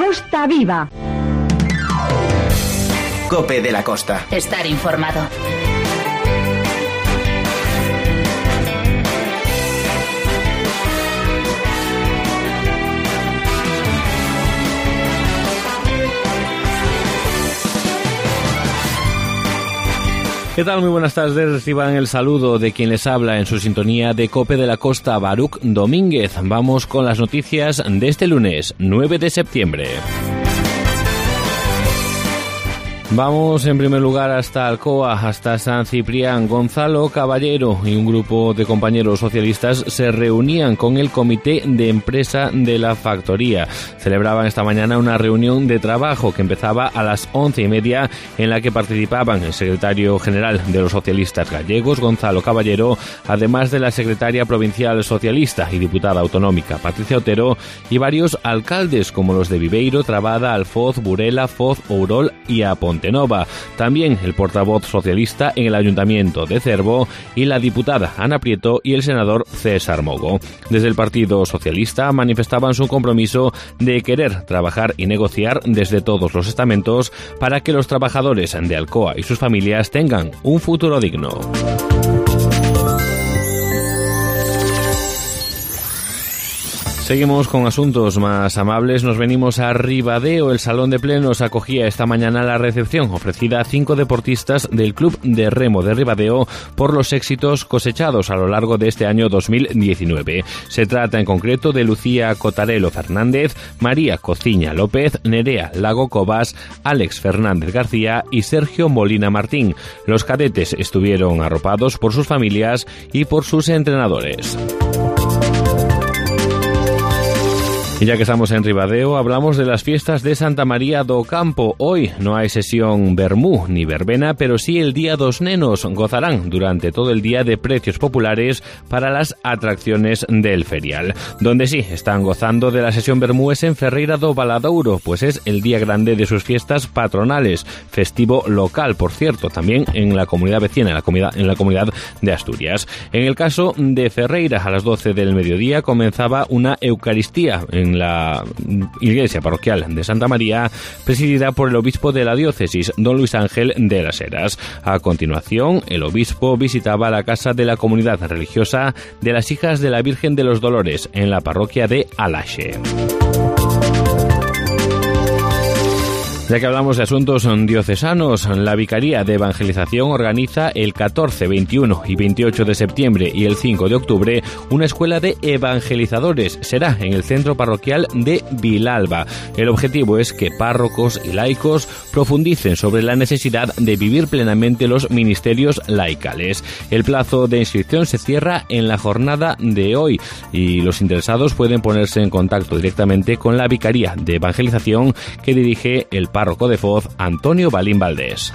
Costa Viva. COPE de la Costa. Estar informado. ¿Qué tal? Muy buenas tardes. Reciban el saludo de quien les habla en su sintonía de COPE de la Costa, Baruch Domínguez. Vamos con las noticias de este lunes, 9 de septiembre. Vamos en primer lugar hasta Alcoa, hasta San Ciprián. Gonzalo Caballero y un grupo de compañeros socialistas se reunían con el comité de empresa de la factoría. Celebraban esta mañana una reunión de trabajo que empezaba a las 11:30, en la que participaban el secretario general de los socialistas gallegos, Gonzalo Caballero, además de la secretaria provincial socialista y diputada autonómica, Patricia Otero, y varios alcaldes como los de Viveiro, Trabada, Alfoz, Burela, Foz, Ourol y Aponte Nova. También el portavoz socialista en el Ayuntamiento de Cervo y la diputada Ana Prieto y el senador César Mogo. Desde el Partido Socialista manifestaban su compromiso de querer trabajar y negociar desde todos los estamentos para que los trabajadores de Alcoa y sus familias tengan un futuro digno. Seguimos con asuntos más amables. Nos venimos a Ribadeo. El Salón de Plenos acogía esta mañana la recepción ofrecida a 5 deportistas del Club de Remo de Ribadeo por los éxitos cosechados a lo largo de este año 2019. Se trata en concreto de Lucía Cotarelo Fernández, María Cociña López, Nerea Lago Cobas, Alex Fernández García y Sergio Molina Martín. Los cadetes estuvieron arropados por sus familias y por sus entrenadores. Y ya que estamos en Ribadeo, hablamos de las fiestas de Santa María do Campo. Hoy no hay sesión vermú ni verbena, pero sí el Día dos Nenos. Gozarán durante todo el día de precios populares para las atracciones del ferial. Donde sí están gozando de la sesión vermú es en Ferreira do Valadouro, pues es el día grande de sus fiestas patronales, festivo local, por cierto, también en la comunidad vecina, en la comunidad de Asturias. En el caso de Ferreira, a las 12 del mediodía comenzaba una Eucaristía en la iglesia parroquial de Santa María, presidida por el obispo de la diócesis, don Luis Ángel de las Heras. A continuación, el obispo visitaba la casa de la comunidad religiosa de las Hijas de la Virgen de los Dolores, en la parroquia de Alaxe. Ya que hablamos de asuntos diocesanos, la Vicaría de Evangelización organiza el 14, 21 y 28 de septiembre y el 5 de octubre una escuela de evangelizadores. Será en el centro parroquial de Vilalba. El objetivo es que párrocos y laicos profundicen sobre la necesidad de vivir plenamente los ministerios laicales. El plazo de inscripción se cierra en la jornada de hoy y los interesados pueden ponerse en contacto directamente con la Vicaría de Evangelización que dirige el párroco de Foz, Antonio Balín Valdés.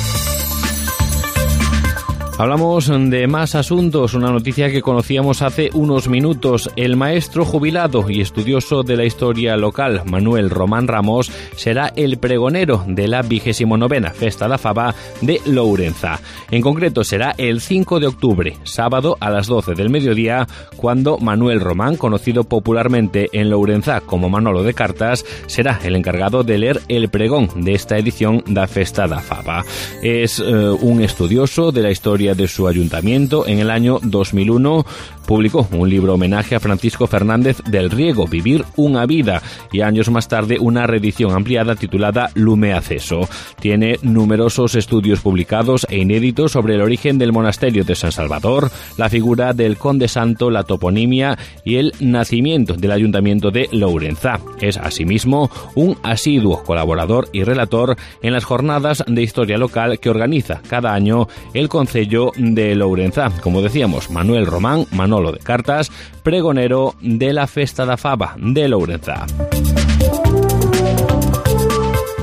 Hablamos de más asuntos, una noticia que conocíamos hace unos minutos. El maestro jubilado y estudioso de la historia local, Manuel Román Ramos, será el pregonero de la 29ª Festa da Faba de Lourenza. En concreto será el 5 de octubre, sábado a las 12 del mediodía, cuando Manuel Román, conocido popularmente en Lourenza como Manolo de Cartas, será el encargado de leer el pregón de esta edición da Festa da Faba. Es un estudioso de la historia de su ayuntamiento. En el año 2001 publicó un libro homenaje a Francisco Fernández del Riego, Vivir una vida, y años más tarde una reedición ampliada titulada Lume Acceso. Tiene numerosos estudios publicados e inéditos sobre el origen del monasterio de San Salvador, la figura del conde santo, la toponimia y el nacimiento del ayuntamiento de Lourenza. Es asimismo un asiduo colaborador y relator en las jornadas de historia local que organiza cada año el concello de Lourenza. Como decíamos, Manuel Román, Manolo de Cartas, pregonero de la Festa da Faba de Lourenza.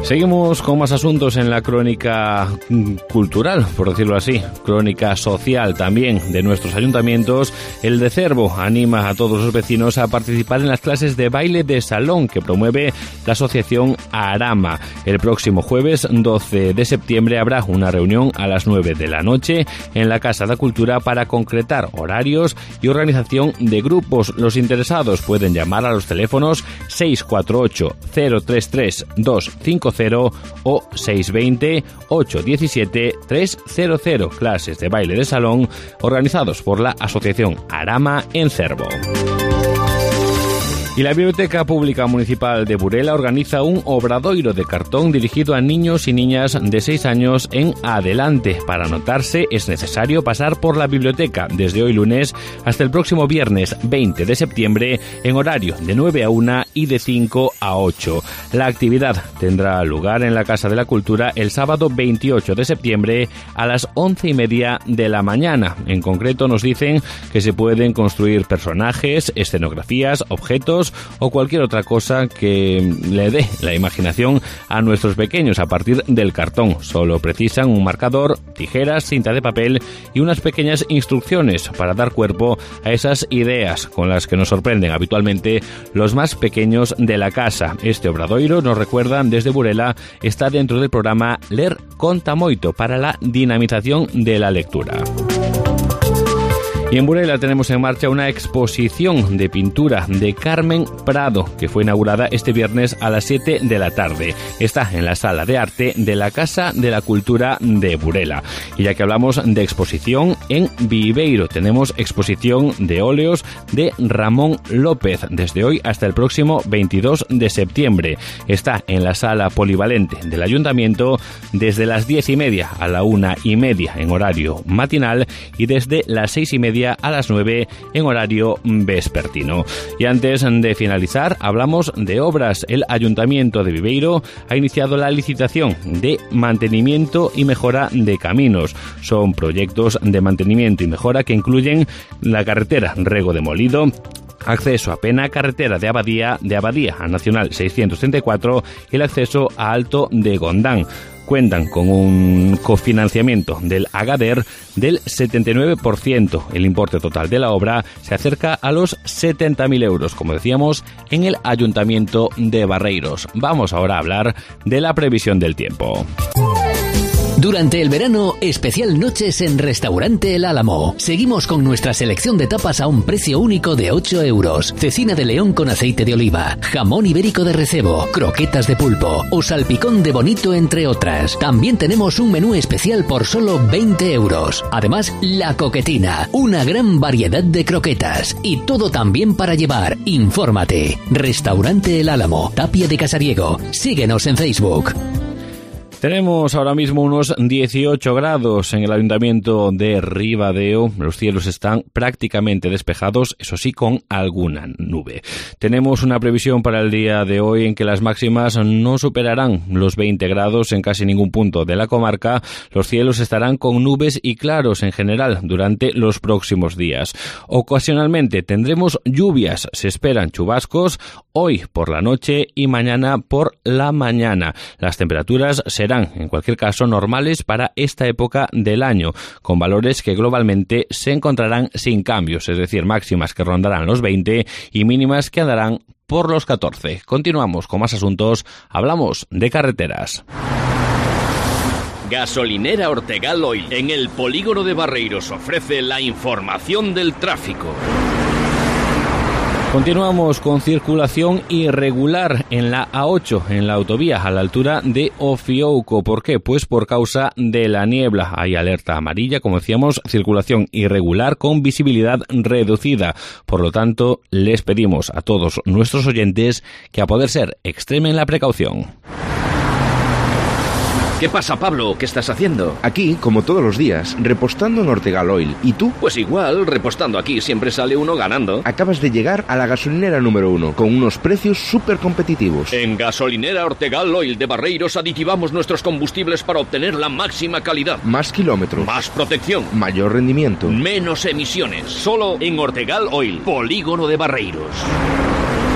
Seguimos con más asuntos en la crónica cultural, por decirlo así, crónica social también de nuestros ayuntamientos. El de Cervo anima a todos los vecinos a participar en las clases de baile de salón que promueve la asociación Arama. El próximo jueves 12 de septiembre habrá una reunión a las 9 de la noche en la Casa de Cultura para concretar horarios y organización de grupos. Los interesados pueden llamar a los teléfonos 648 033 250 o 620 817 300. Clases de baile de salón organizados por la asociación Arama en Cervo. Y la Biblioteca Pública Municipal de Burela organiza un obradoiro de cartón dirigido a niños y niñas de 6 años en adelante. Para anotarse es necesario pasar por la biblioteca desde hoy lunes hasta el próximo viernes 20 de septiembre en horario de 9 a 1 y de 5 a 8. La actividad tendrá lugar en la Casa de la Cultura el sábado 28 de septiembre a las 11:30 de la mañana. En concreto nos dicen que se pueden construir personajes, escenografías, objetos o cualquier otra cosa que le dé la imaginación a nuestros pequeños a partir del cartón. Solo precisan un marcador, tijeras, cinta de papel y unas pequeñas instrucciones para dar cuerpo a esas ideas con las que nos sorprenden habitualmente los más pequeños de la casa. Este obradoiro, nos recuerdan desde Burela, está dentro del programa Ler Conta Moito para la dinamización de la lectura. Y en Burela tenemos en marcha una exposición de pintura de Carmen Prado, que fue inaugurada este viernes a las 7 de la tarde. Está en la Sala de Arte de la Casa de la Cultura de Burela. Y ya que hablamos de exposición, en Viveiro tenemos exposición de óleos de Ramón López, desde hoy hasta el próximo 22 de septiembre. Está en la Sala Polivalente del Ayuntamiento desde las 10:30 a la 1:30 en horario matinal y desde las 6:30 a las 9 en horario vespertino. Y antes de finalizar, hablamos de obras. El Ayuntamiento de Viveiro ha iniciado la licitación de mantenimiento y mejora de caminos. Son proyectos de mantenimiento y mejora que incluyen la carretera Rego de Molido, acceso a Pena, carretera de Abadía a Nacional 634 y el acceso a Alto de Gondán. Cuentan con un cofinanciamiento del Agader del 79%. El importe total de la obra se acerca a los 70.000 euros, como decíamos, en el Ayuntamiento de Barreiros. Vamos ahora a hablar de la previsión del tiempo. Durante el verano, especial noches en Restaurante El Álamo. Seguimos con nuestra selección de tapas a un precio único de 8 euros. Cecina de león con aceite de oliva, jamón ibérico de recebo, croquetas de pulpo o salpicón de bonito, entre otras. También tenemos un menú especial por solo 20 euros. Además, la coquetina, una gran variedad de croquetas y todo también para llevar. Infórmate. Restaurante El Álamo, Tapia de Casariego. Síguenos en Facebook. Tenemos ahora mismo unos 18 grados en el Ayuntamiento de Ribadeo. Los cielos están prácticamente despejados, eso sí, con alguna nube. Tenemos una previsión para el día de hoy en que las máximas no superarán los 20 grados en casi ningún punto de la comarca. Los cielos estarán con nubes y claros en general durante los próximos días. Ocasionalmente tendremos lluvias, se esperan chubascos hoy por la noche y mañana por la mañana. Las temperaturas serán en cualquier caso normales para esta época del año, con valores que globalmente se encontrarán sin cambios, es decir, máximas que rondarán los 20 y mínimas que andarán por los 14. Continuamos con más asuntos, hablamos de carreteras. Gasolinera Ortegal Oil en el polígono de Barreiros ofrece la información del tráfico. Continuamos con circulación irregular en la A8, en la autovía, a la altura de Ofiouco. ¿Por qué? Pues por causa de la niebla. Hay alerta amarilla, como decíamos, circulación irregular con visibilidad reducida. Por lo tanto, les pedimos a todos nuestros oyentes que, a poder ser, extremen la precaución. ¿Qué pasa, Pablo? ¿Qué estás haciendo? Aquí, como todos los días, repostando en Ortegal Oil. ¿Y tú? Pues igual, repostando aquí siempre sale uno ganando. Acabas de llegar a la gasolinera número 1, con unos precios súper competitivos. En Gasolinera Ortegal Oil de Barreiros aditivamos nuestros combustibles para obtener la máxima calidad. Más kilómetros. Más protección. Mayor rendimiento. Menos emisiones. Solo en Ortegal Oil, polígono de Barreiros.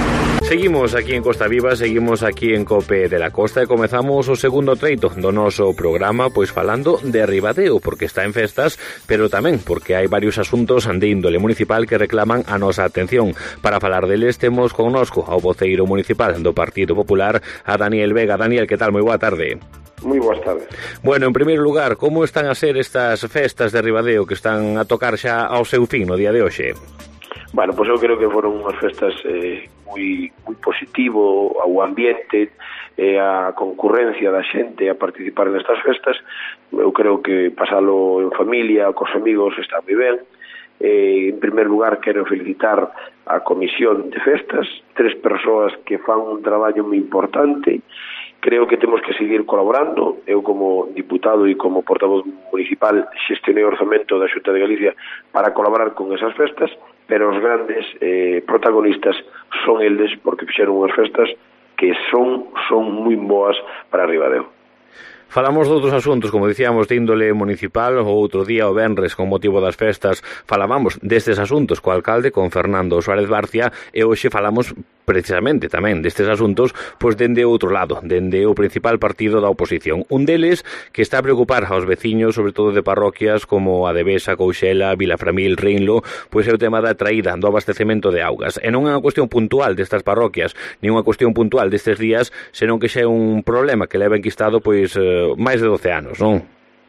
Seguimos aquí en Costa Viva, seguimos aquí en Cope de la Costa e comezamos o segundo treito do noso programa pois falando de Ribadeo, porque está en festas, pero tamén porque hai varios asuntos de índole municipal que reclaman a nosa atención. Para falar deles temos connosco ao voceiro municipal do Partido Popular, a Daniel Vega. Daniel, que tal? Moi boa tarde. Moi boas tardes. Bueno, en primeiro lugar, como están a ser estas festas de Ribadeo que están a tocar xa ao seu fin no día de hoxe? Bueno, pois eu creo que foron unhas festas moi positivo ao ambiente e a concurrencia da xente a participar nestas festas. Eu creo que pasalo en familia, cos amigos, está moi ben. En primer lugar, quero felicitar a Comisión de Festas, 3 persoas que fan un traballo moi importante. Creo que temos que seguir colaborando. Eu, como diputado e como portavoz municipal, xestionei o orzamento da Xunta de Galicia para colaborar con esas festas, pero os grandes protagonistas son eles, porque fixeron unhas festas que son moi boas para Ribadeo. Falamos de outros asuntos, como dicíamos, de índole municipal. O outro día, o venres, con motivo das festas, falábamos destes asuntos co alcalde, con Fernando Suárez Barcia, e hoxe falamos precisamente tamén destes asuntos, pois dende outro lado, dende o principal partido da oposición. Un deles que está a preocupar aos veciños, sobre todo de parroquias como a de Besa, Couxela, Vilaframil, Reinlo, pois é o tema da traída do abastecemento de augas. E non é unha cuestión puntual destas parroquias, nin unha cuestión puntual destes días, senón que xa é un problema que leva enquistado pois máis de 12 anos, non?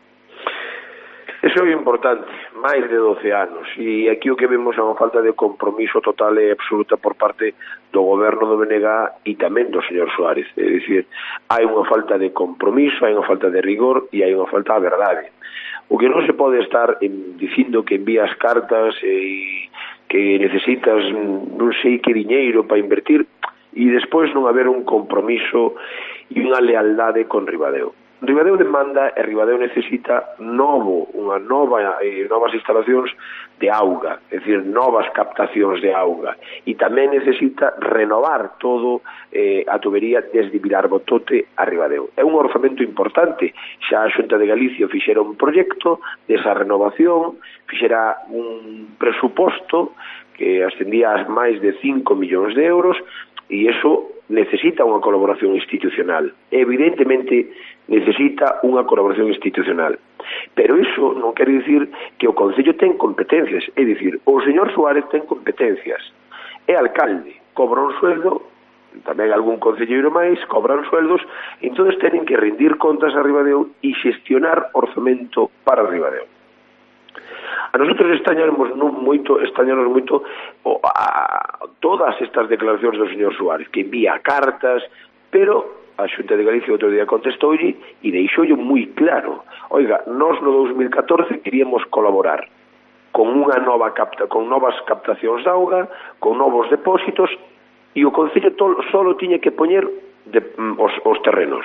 Eso é importante, máis de 12 anos, e aquí o que vemos é unha falta de compromiso total e absoluta por parte do goberno do BNG e tamén do señor Suárez. É dicir, hai unha falta de compromiso, hai unha falta de rigor e hai unha falta de verdade. O que non se pode estar dicindo que envías cartas e que necesitas non sei que diñeiro para invertir e despois non haber un compromiso e unha lealdade con Ribadeo. Ribadeo demanda e Ribadeo necesita novas instalacións de auga, é dicir, novas captacións de auga, e tamén necesita renovar todo a tubería desde Vilarbotote a Ribadeo. É un orzamento importante, xa a Xunta de Galicia fixera un proxecto desa renovación, fixera un presuposto que ascendía a máis de 5 millóns de euros, e iso necesita unha colaboración institucional. Evidentemente necesita unha colaboración institucional. Pero iso non quere dicir que o Concello ten competencias. É dicir, o señor Suárez ten competencias. É alcalde, cobra un sueldo, tamén algún concelleiro máis, cobran sueldos, e entón tenen que rendir contas a Ribadeo e xestionar orzamento para Ribadeo. A nosotros extrañamos moito todas estas declaracións do señor Suárez, que envía cartas, pero a Xunta de Galicia outro día contestoulle e deixoulle moi claro: oiga, nós no 2014 queríamos colaborar con con novas captacións de auga, con novos depósitos, e o Concello solo tiña que poñer os terrenos.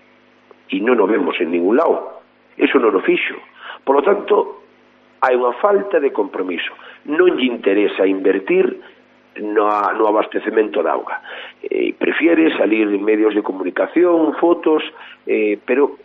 E non o vemos en ningún lado. Eso non o fixo. Por lo tanto, hai unha falta de compromiso. Non lle interesa invertir no abastecemento de auga. Prefiere salir en medios de comunicación, fotos, pero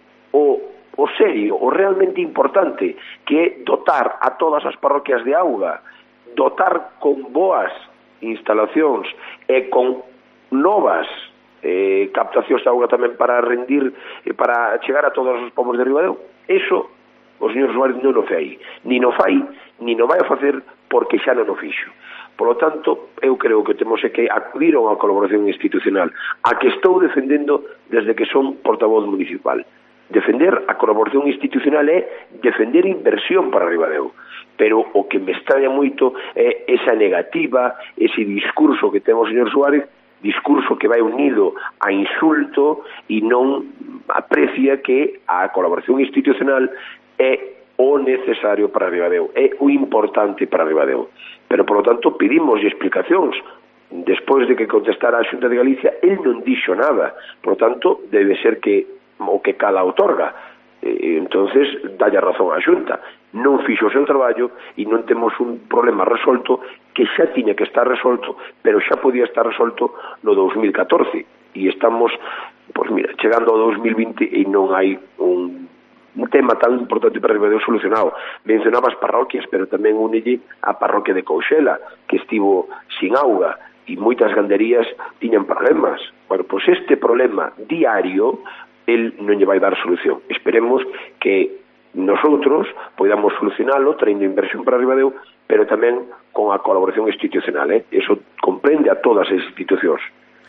o serio, o realmente importante, que é dotar a todas as parroquias de auga, dotar con boas instalacións e con novas captacións de auga tamén para rendir, para chegar a todos os povos de Ribadeo. Eso o señor Suárez non o fai, nin o vai a facer porque xa non o fixo. Por lo tanto, eu creo que temos que acudir a unha colaboración institucional, a que estou defendendo desde que son portavoz municipal. Defender a colaboración institucional é defender inversión para Ribadeo, pero o que me extraña moito é esa negativa, ese discurso que ten o señor Suárez, discurso que vai unido a insulto e non aprecia que a colaboración institucional é o necesario para Ribadeo, é o importante para Ribadeo. Pero, por lo tanto, pedimos explicacións. Despois de que contestara a Xunta de Galicia, el non dixo nada. Por lo tanto, debe ser que o que cada outorga. Entonces, dalle razón á Xunta. Non fixo o seu traballo e non temos un problema resolto que xa tiña que estar resolto, pero xa podía estar resolto no 2014. E estamos, pois mira, chegando ao 2020 e non hai un tema tan importante para Ribadeo solucionado. Mencionaba as parroquias, pero tamén unelle a parroquia de Couxela, que estivo sin auga, moitas ganderías tiñan problemas. Bueno, pois este problema diario el non lle vai dar solución. Esperemos que nosotros podamos solucionalo traindo inversión para Ribadeo, pero tamén con a colaboración institucional. Eso comprende a todas as institucións.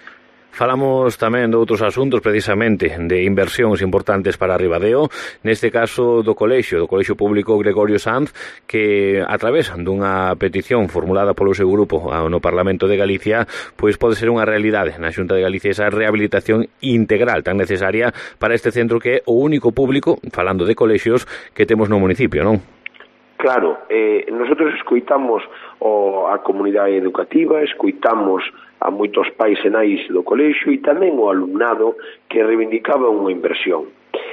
Falamos tamén de outros asuntos, precisamente, de inversións importantes para Ribadeo, neste caso do Colexio Público Gregorio Sanz, que a través dunha petición formulada polo seu grupo no Parlamento de Galicia, pois pode ser unha realidade na Xunta de Galicia esa rehabilitación integral tan necesaria para este centro que é o único público, falando de colexios, que temos no municipio, non? Claro, nosotros escoitamos a comunidade educativa, escoitamos a moitos pais e nais do colexio e tamén o alumnado que reivindicaba unha inversión.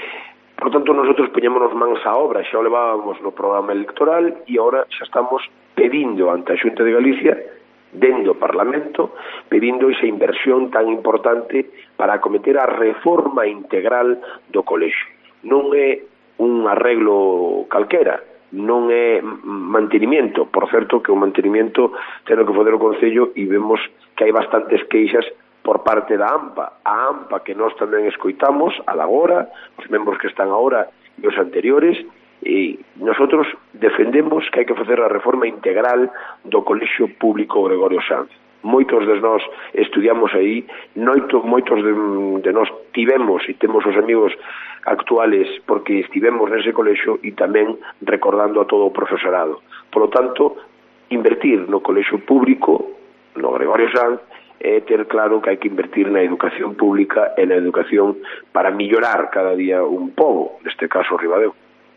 Por tanto, nosotros poñémonos mans á obra, xa o levábamos no programa electoral e agora xa estamos pedindo ante a Xunta de Galicia, dentro do Parlamento, pedindo esa inversión tan importante para acometer a reforma integral do colexio. Non é un arreglo calquera, non é mantenimiento. Por certo, que o mantenimiento ten que fazer o Concello e vemos que hai bastantes queixas por parte da AMPA. A AMPA que nós tamén escoitamos, a da agora, os membros que están agora e os anteriores, e nosotros defendemos que hai que facer a reforma integral do Colexio Público Gregorio Sanz. Moitos de nós estudiamos aí, moitos de nós tivemos e temos os amigos actuales porque estivemos nese colexio e tamén recordando a todo o profesorado. Por lo tanto, invertir no colexio público, no Gregorio Sanz, é ter claro que hai que invertir na educación pública e na educación para mellorar cada día un pobo, neste caso Ribadeo.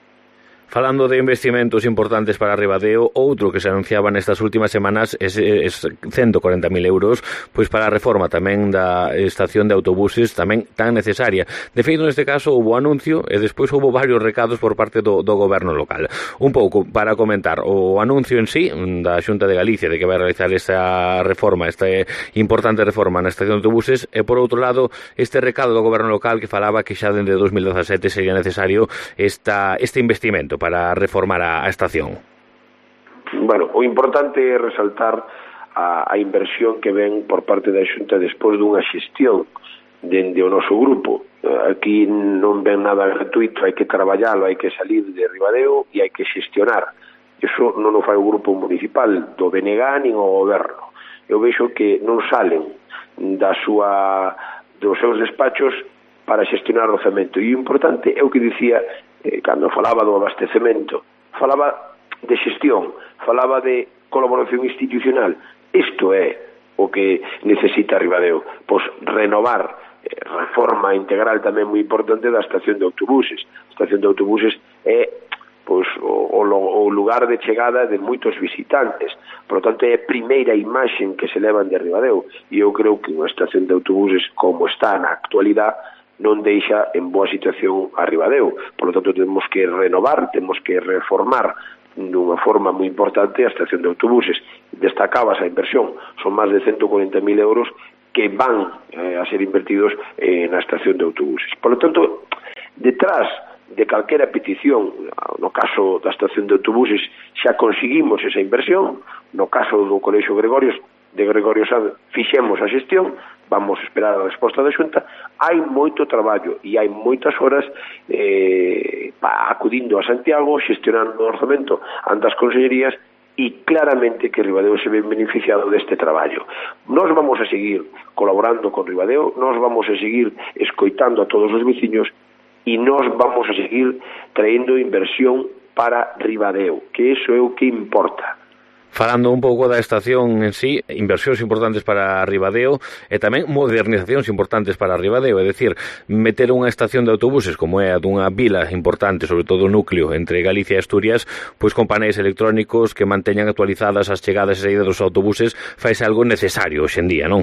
Falando de investimentos importantes para Ribadeo, outro que se anunciaba nestas últimas semanas é 140.000 euros pois para a reforma tamén da estación de autobuses tamén tan necesaria. De feito, neste caso, houve anuncio e despois houve varios recados por parte do goberno local. Un pouco para comentar o anuncio en sí da Xunta de Galicia de que vai realizar esta reforma, esta importante reforma na estación de autobuses, e por outro lado este recado do goberno local que falaba que xa dende 2017 sería necesario este investimento para reformar a estación. Bueno, o importante é resaltar a inversión que ven por parte da Xunta despois dunha xestión dende o noso grupo. Aquí non ven nada gratuito, hai que traballalo, hai que salir de Ribadeo e hai que xestionar. Iso non o fai o grupo municipal do BNG nin o goberno. Eu vexo que non salen dos seus despachos para xestionar o orzamento. E o importante é o que dicía cando falaba do abastecemento, falaba de xestión, falaba de colaboración institucional. Isto é o que necesita Ribadeo, pois renovar, reforma integral tamén moi importante da estación de autobuses. A estación de autobuses é pois o lugar de chegada de moitos visitantes, por lo tanto é a primeira imaxen que se levan de Ribadeo, e eu creo que unha estación de autobuses como está na actualidade non deixa en boa situación a Ribadeo. Por lo tanto, temos que renovar, temos que reformar dunha forma moi importante a estación de autobuses. Destacaba esa inversión, son máis de 140.000 euros que van a ser invertidos na estación de autobuses. Por lo tanto, detrás de calquera petición, no caso da estación de autobuses, xa conseguimos esa inversión, no caso do Colexio de Gregorio Sanz, fixemos a xestión, vamos esperar a resposta da Xunta. Hai moito traballo e hai moitas horas acudindo a Santiago, xestionando o orzamento ante as consellerías, e claramente que Ribadeo se ve beneficiado deste traballo. Nós vamos a seguir colaborando con Ribadeo, nós vamos a seguir escoitando a todos os veciños e nós vamos a seguir traendo inversión para Ribadeo, que iso é o que importa. Falando un pouco da estación en sí, inversións importantes para Ribadeo e tamén modernizacións importantes para Ribadeo, é dicir, meter unha estación de autobuses como é a dunha vila importante, sobre todo o núcleo entre Galicia e Asturias, pois con paneis electrónicos que manteñan actualizadas as chegadas e saídas dos autobuses, faise algo necesario hoxe en día, non?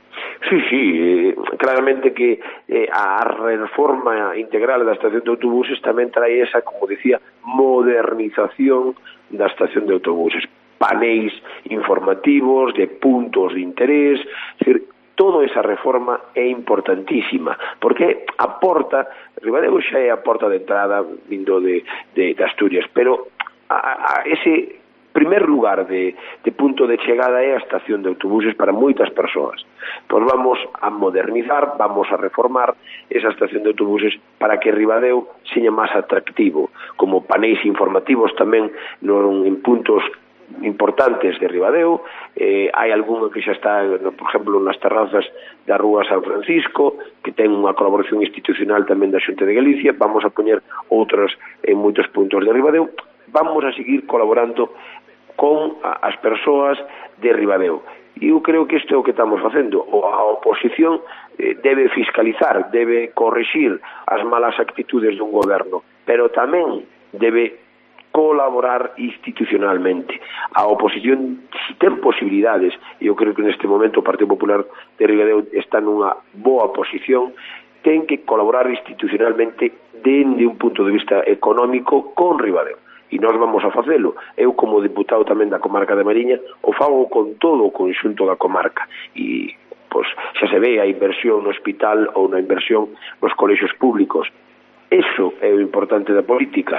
Sí, claramente que a reforma integral da estación de autobuses tamén trae esa, como decía, modernización da estación de autobuses. Paneis informativos, de puntos de interés, es decir, toda esa reforma é importantísima, porque aporta, Ribadeo xa é a porta de entrada vindo de Asturias, pero ese primer lugar de punto de chegada é a estación de autobuses para moitas persoas. Pois vamos a modernizar, vamos a reformar esa estación de autobuses para que Ribadeo seña máis atractivo, como paneis informativos tamén en puntos importantes de Ribadeo. Hai algunha que xa está, por exemplo, nas terrazas da Rúa San Francisco, que ten unha colaboración institucional tamén da Xunta de Galicia. Vamos a poñer outras en moitos puntos de Ribadeo. Vamos a seguir colaborando con as persoas de Ribadeo. E eu creo que isto é o que estamos facendo. A oposición debe fiscalizar, debe corrixir as malas actitudes dun goberno, pero tamén debe colaborar institucionalmente. A oposición, si ten posibilidades, e eu creo que neste momento o Partido Popular de Ribadeo está nunha boa posición, ten que colaborar institucionalmente dende un punto de vista económico con Ribadeo. E nós vamos a facelo. Eu, como deputado tamén da comarca de Mariña, o fago con todo o conxunto da comarca. E, pois, xa se ve a inversión no hospital ou na inversión nos colexios públicos. Eso é o importante da política.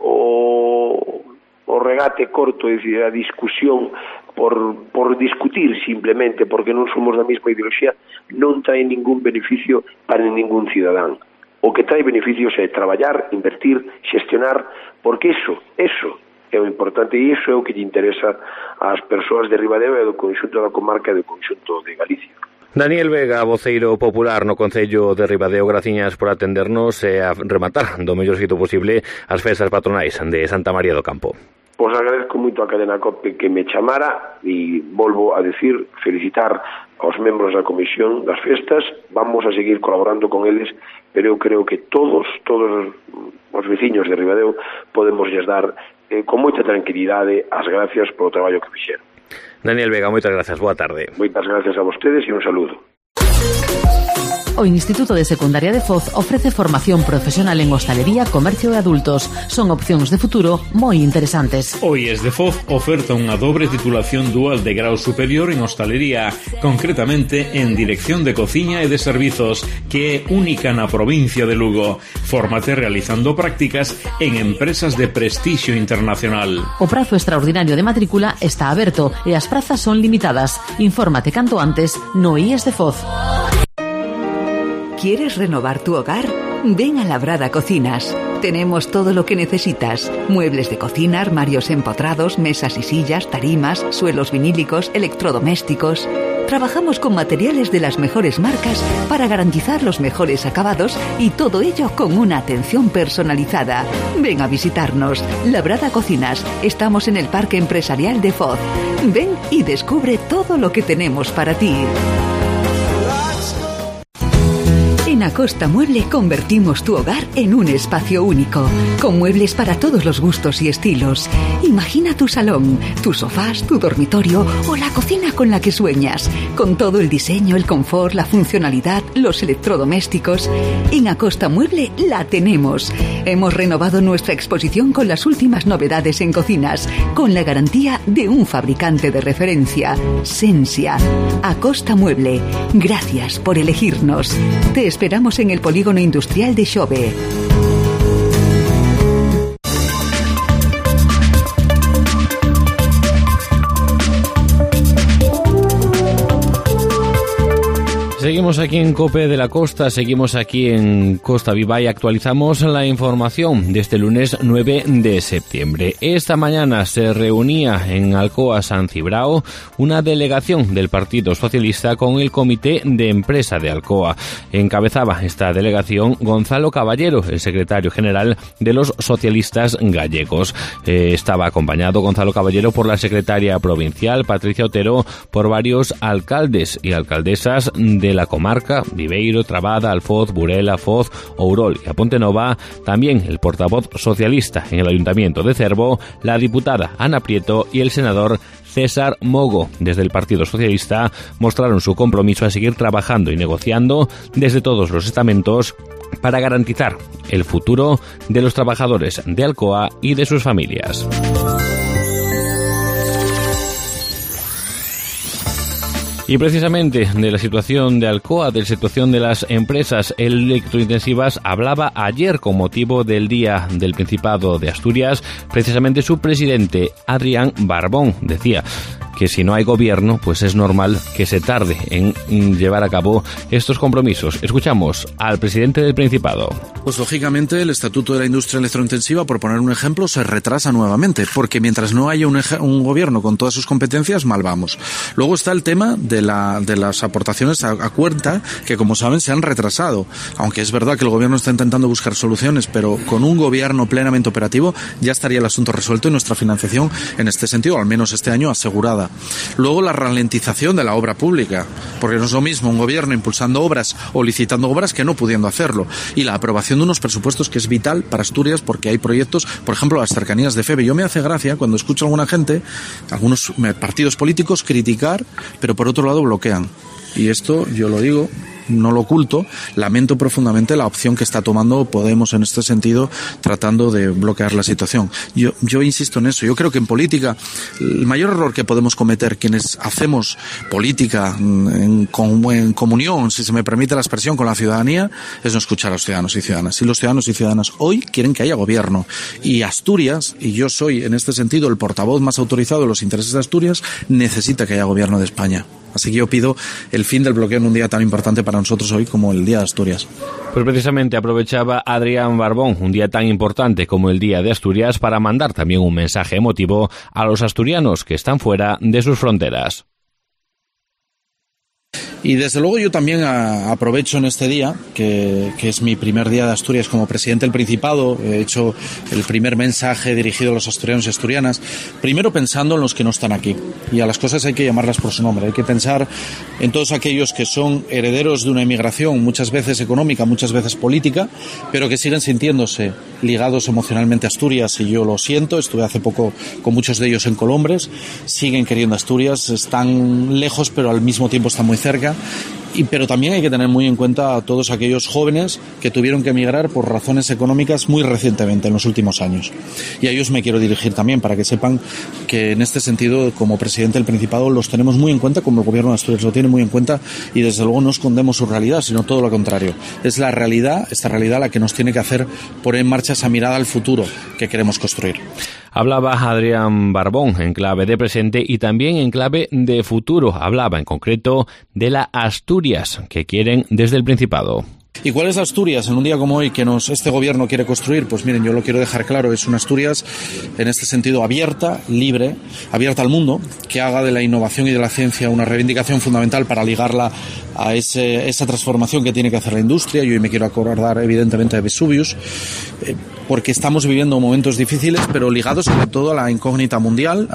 O regate corto, é dicir, a discusión por discutir simplemente porque non somos da mesma ideoloxía, non trae ningún beneficio para ningún cidadán. O que trae beneficios é traballar, invertir, xestionar, porque eso é o importante e iso é o que lle interesa ás persoas de Ribadeo e do conxunto da comarca e do conxunto de Galicia. Daniel Vega, voceiro popular no Concello de Ribadeo, graciñas por atendernos e a rematar do mellor xeito posible as festas patronais de Santa María do Campo. Pois agradezco moito a cadena COPE que me chamara e volvo a decir, felicitar aos membros da comisión das festas. Vamos a seguir colaborando con eles, pero eu creo que todos os veciños de Ribadeo podemos lles dar con moita tranquilidade as gracias polo traballo que fixeron. Daniel Vega, moitas gracias, boa tarde. Moitas gracias a vostedes e un saludo. O Instituto de Secundaria de Foz ofrece formación profesional en hostalería, comercio e adultos. Son opcións de futuro moi interesantes. O IES de Foz oferta unha dobre titulación dual de grau superior en hostalería, concretamente en dirección de cociña e de servizos, que é única na provincia de Lugo. Fórmate realizando prácticas en empresas de prestixio internacional. O prazo extraordinario de matrícula está aberto e as prazas son limitadas. Infórmate canto antes no IES de Foz. ¿Quieres renovar tu hogar? Ven a Labrada Cocinas. Tenemos todo lo que necesitas. Muebles de cocina, armarios empotrados, mesas y sillas, tarimas, suelos vinílicos, electrodomésticos. Trabajamos con materiales de las mejores marcas para garantizar los mejores acabados y todo ello con una atención personalizada. Ven a visitarnos. Labrada Cocinas. Estamos en el Parque Empresarial de Foz. Ven y descubre todo lo que tenemos para ti. En Acosta Mueble convertimos tu hogar en un espacio único, con muebles para todos los gustos y estilos. Imagina tu salón, tus sofás, tu dormitorio o la cocina con la que sueñas, con todo el diseño, el confort, la funcionalidad, los electrodomésticos. En Acosta Mueble la tenemos. Hemos renovado nuestra exposición con las últimas novedades en cocinas, con la garantía de un fabricante de referencia, Sensia. Acosta Mueble, gracias por elegirnos. Te esperamos en el polígono industrial de Xove. Seguimos aquí en COPE de la Costa, seguimos aquí en Costa Viva y actualizamos la información de este lunes 9 de septiembre. Esta mañana se reunía en Alcoa San Cibrao una delegación del Partido Socialista con el Comité de Empresa de Alcoa. Encabezaba esta delegación Gonzalo Caballero, el secretario general de los socialistas gallegos. Estaba acompañado Gonzalo Caballero por la secretaria provincial Patricia Otero, por varios alcaldes y alcaldesas de la comarca, Viveiro, Trabada, Alfoz, Burela, Foz, Ourol y a Pontenova, también el portavoz socialista en el Ayuntamiento de Cervo, la diputada Ana Prieto y el senador César Mogo. Desde el Partido Socialista mostraron su compromiso a seguir trabajando y negociando desde todos los estamentos para garantizar el futuro de los trabajadores de Alcoa y de sus familias. Y precisamente de la situación de Alcoa, de la situación de las empresas electrointensivas, hablaba ayer con motivo del Día del Principado de Asturias, precisamente su presidente, Adrián Barbón. Decía que si no hay gobierno, pues es normal que se tarde en llevar a cabo estos compromisos. Escuchamos al presidente del Principado. Pues lógicamente el Estatuto de la Industria Electrointensiva, por poner un ejemplo, se retrasa nuevamente, porque mientras no haya un gobierno con todas sus competencias, mal vamos. Luego está el tema de las aportaciones a cuenta, que como saben se han retrasado, aunque es verdad que el gobierno está intentando buscar soluciones, pero con un gobierno plenamente operativo ya estaría el asunto resuelto y nuestra financiación en este sentido, al menos este año, asegurada. Luego la ralentización de la obra pública, porque no es lo mismo un gobierno impulsando obras o licitando obras que no pudiendo hacerlo. Y la aprobación de unos presupuestos que es vital para Asturias, porque hay proyectos, por ejemplo, las cercanías de Feve. Yo me hace gracia cuando escucho a alguna gente, algunos partidos políticos criticar, pero por otro lado bloquean. Y esto, yo lo digo, no lo oculto, lamento profundamente la opción que está tomando Podemos en este sentido, tratando de bloquear la situación. Yo insisto en eso. Yo creo que en política el mayor error que podemos cometer quienes hacemos política en comunión, si se me permite la expresión, con la ciudadanía, es no escuchar a los ciudadanos y ciudadanas. Y los ciudadanos y ciudadanas hoy quieren que haya gobierno. Y Asturias, y yo soy en este sentido el portavoz más autorizado de los intereses de Asturias, necesita que haya gobierno de España. Así que yo pido el fin del bloqueo en un día tan importante para nosotros hoy como el Día de Asturias. Pues precisamente aprovechaba Adrián Barbón un día tan importante como el Día de Asturias para mandar también un mensaje emotivo a los asturianos que están fuera de sus fronteras. Y desde luego yo también aprovecho en este día, que es mi primer día de Asturias como presidente del Principado. He hecho el primer mensaje dirigido a los asturianos y asturianas, primero pensando en los que no están aquí. Y a las cosas hay que llamarlas por su nombre. Hay que pensar en todos aquellos que son herederos de una emigración, muchas veces económica, muchas veces política, pero que siguen sintiéndose ligados emocionalmente a Asturias, y yo lo siento. Estuve hace poco con muchos de ellos en Colombres. Siguen queriendo Asturias, están lejos pero al mismo tiempo están muy cerca. Pero también hay que tener muy en cuenta a todos aquellos jóvenes que tuvieron que emigrar por razones económicas muy recientemente, en los últimos años. Y a ellos me quiero dirigir también, para que sepan que en este sentido, como presidente del Principado, los tenemos muy en cuenta, como el gobierno de Asturias lo tiene muy en cuenta, y desde luego no escondemos su realidad, sino todo lo contrario. Es la realidad, esta realidad, la que nos tiene que hacer poner en marcha esa mirada al futuro que queremos construir. Hablaba Adrián Barbón en clave de presente y también en clave de futuro. Hablaba en concreto de la Asturias que quieren desde el Principado. ¿Y cuál es Asturias en un día como hoy que este gobierno quiere construir? Pues miren, yo lo quiero dejar claro, es una Asturias en este sentido abierta, libre, abierta al mundo, que haga de la innovación y de la ciencia una reivindicación fundamental para ligarla a esa transformación que tiene que hacer la industria. Yo hoy me quiero acordar evidentemente de Vesuvius, porque estamos viviendo momentos difíciles, pero ligados sobre todo a la incógnita mundial,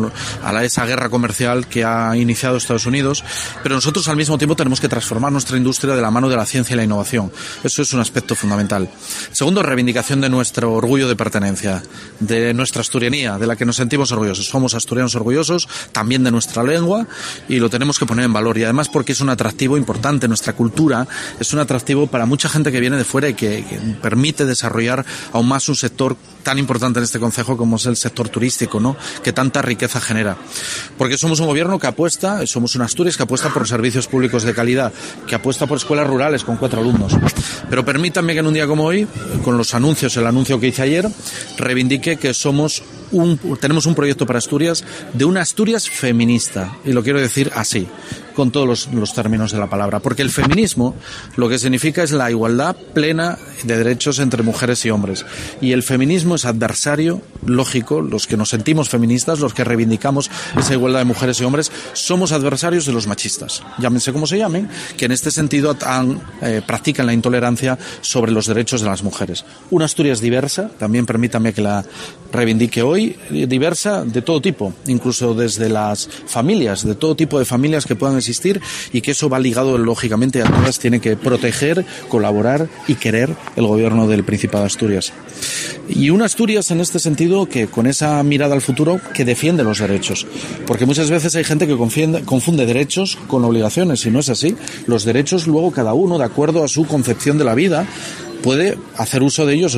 a esa guerra comercial que ha iniciado Estados Unidos, pero nosotros al mismo tiempo tenemos que transformar nuestra industria de la mano de la ciencia y la innovación. Eso es un aspecto fundamental. Segundo, reivindicación de nuestro orgullo de pertenencia, de nuestra asturianía, de la que nos sentimos orgullosos. Somos asturianos orgullosos también de nuestra lengua y lo tenemos que poner en valor, y además porque es un atractivo importante. Nuestra cultura es un atractivo para mucha gente que viene de fuera y que permite desarrollar aún más un sector tan importante en este concejo como es el sector turístico, ¿no?, que tanta riqueza genera. Porque somos un gobierno que apuesta, somos una Asturias que apuesta por servicios públicos de calidad, que apuesta por escuelas rurales con 4 alumnos. Pero permítanme que en un día como hoy, con los anuncios, el anuncio que hice ayer, reivindique que tenemos un proyecto para Asturias, de una Asturias feminista, y lo quiero decir así, con todos los términos de la palabra, porque el feminismo lo que significa es la igualdad plena de derechos entre mujeres y hombres, y el feminismo es adversario lógico. Los que nos sentimos feministas, los que reivindicamos esa igualdad de mujeres y hombres, somos adversarios de los machistas, llámense como se llamen, que en este sentido practican la intolerancia sobre los derechos de las mujeres. Una Asturias diversa, también permítame que la reivindique hoy, diversa de todo tipo, incluso desde las familias, de todo tipo de familias que puedan existir, y que eso va ligado lógicamente a todas. Tiene que proteger, colaborar y querer el gobierno del Principado de Asturias. Y una Asturias en este sentido que con esa mirada al futuro, que defiende los derechos, porque muchas veces hay gente que confunde derechos con obligaciones, y no es así. Los derechos luego cada uno, de acuerdo a su concepción de la vida, puede hacer uso de ellos o no,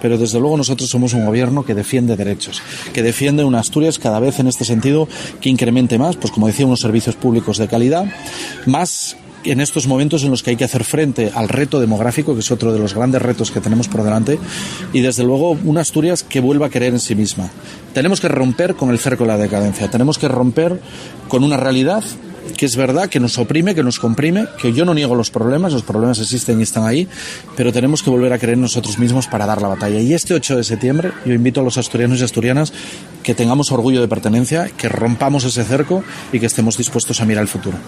pero desde luego nosotros somos un gobierno que defiende derechos, que defiende una Asturias cada vez en este sentido que incremente más, pues como decía, unos servicios públicos de calidad, más en estos momentos en los que hay que hacer frente al reto demográfico, que es otro de los grandes retos que tenemos por delante, y desde luego una Asturias que vuelva a creer en sí misma. Tenemos que romper con el cerco de la decadencia, tenemos que romper con una realidad que es verdad, que nos oprime, que nos comprime, que yo no niego los problemas existen y están ahí, pero tenemos que volver a creer en nosotros mismos para dar la batalla. Y este 8 de septiembre yo invito a los asturianos y asturianas que tengamos orgullo de pertenencia, que rompamos ese cerco y que estemos dispuestos a mirar el futuro.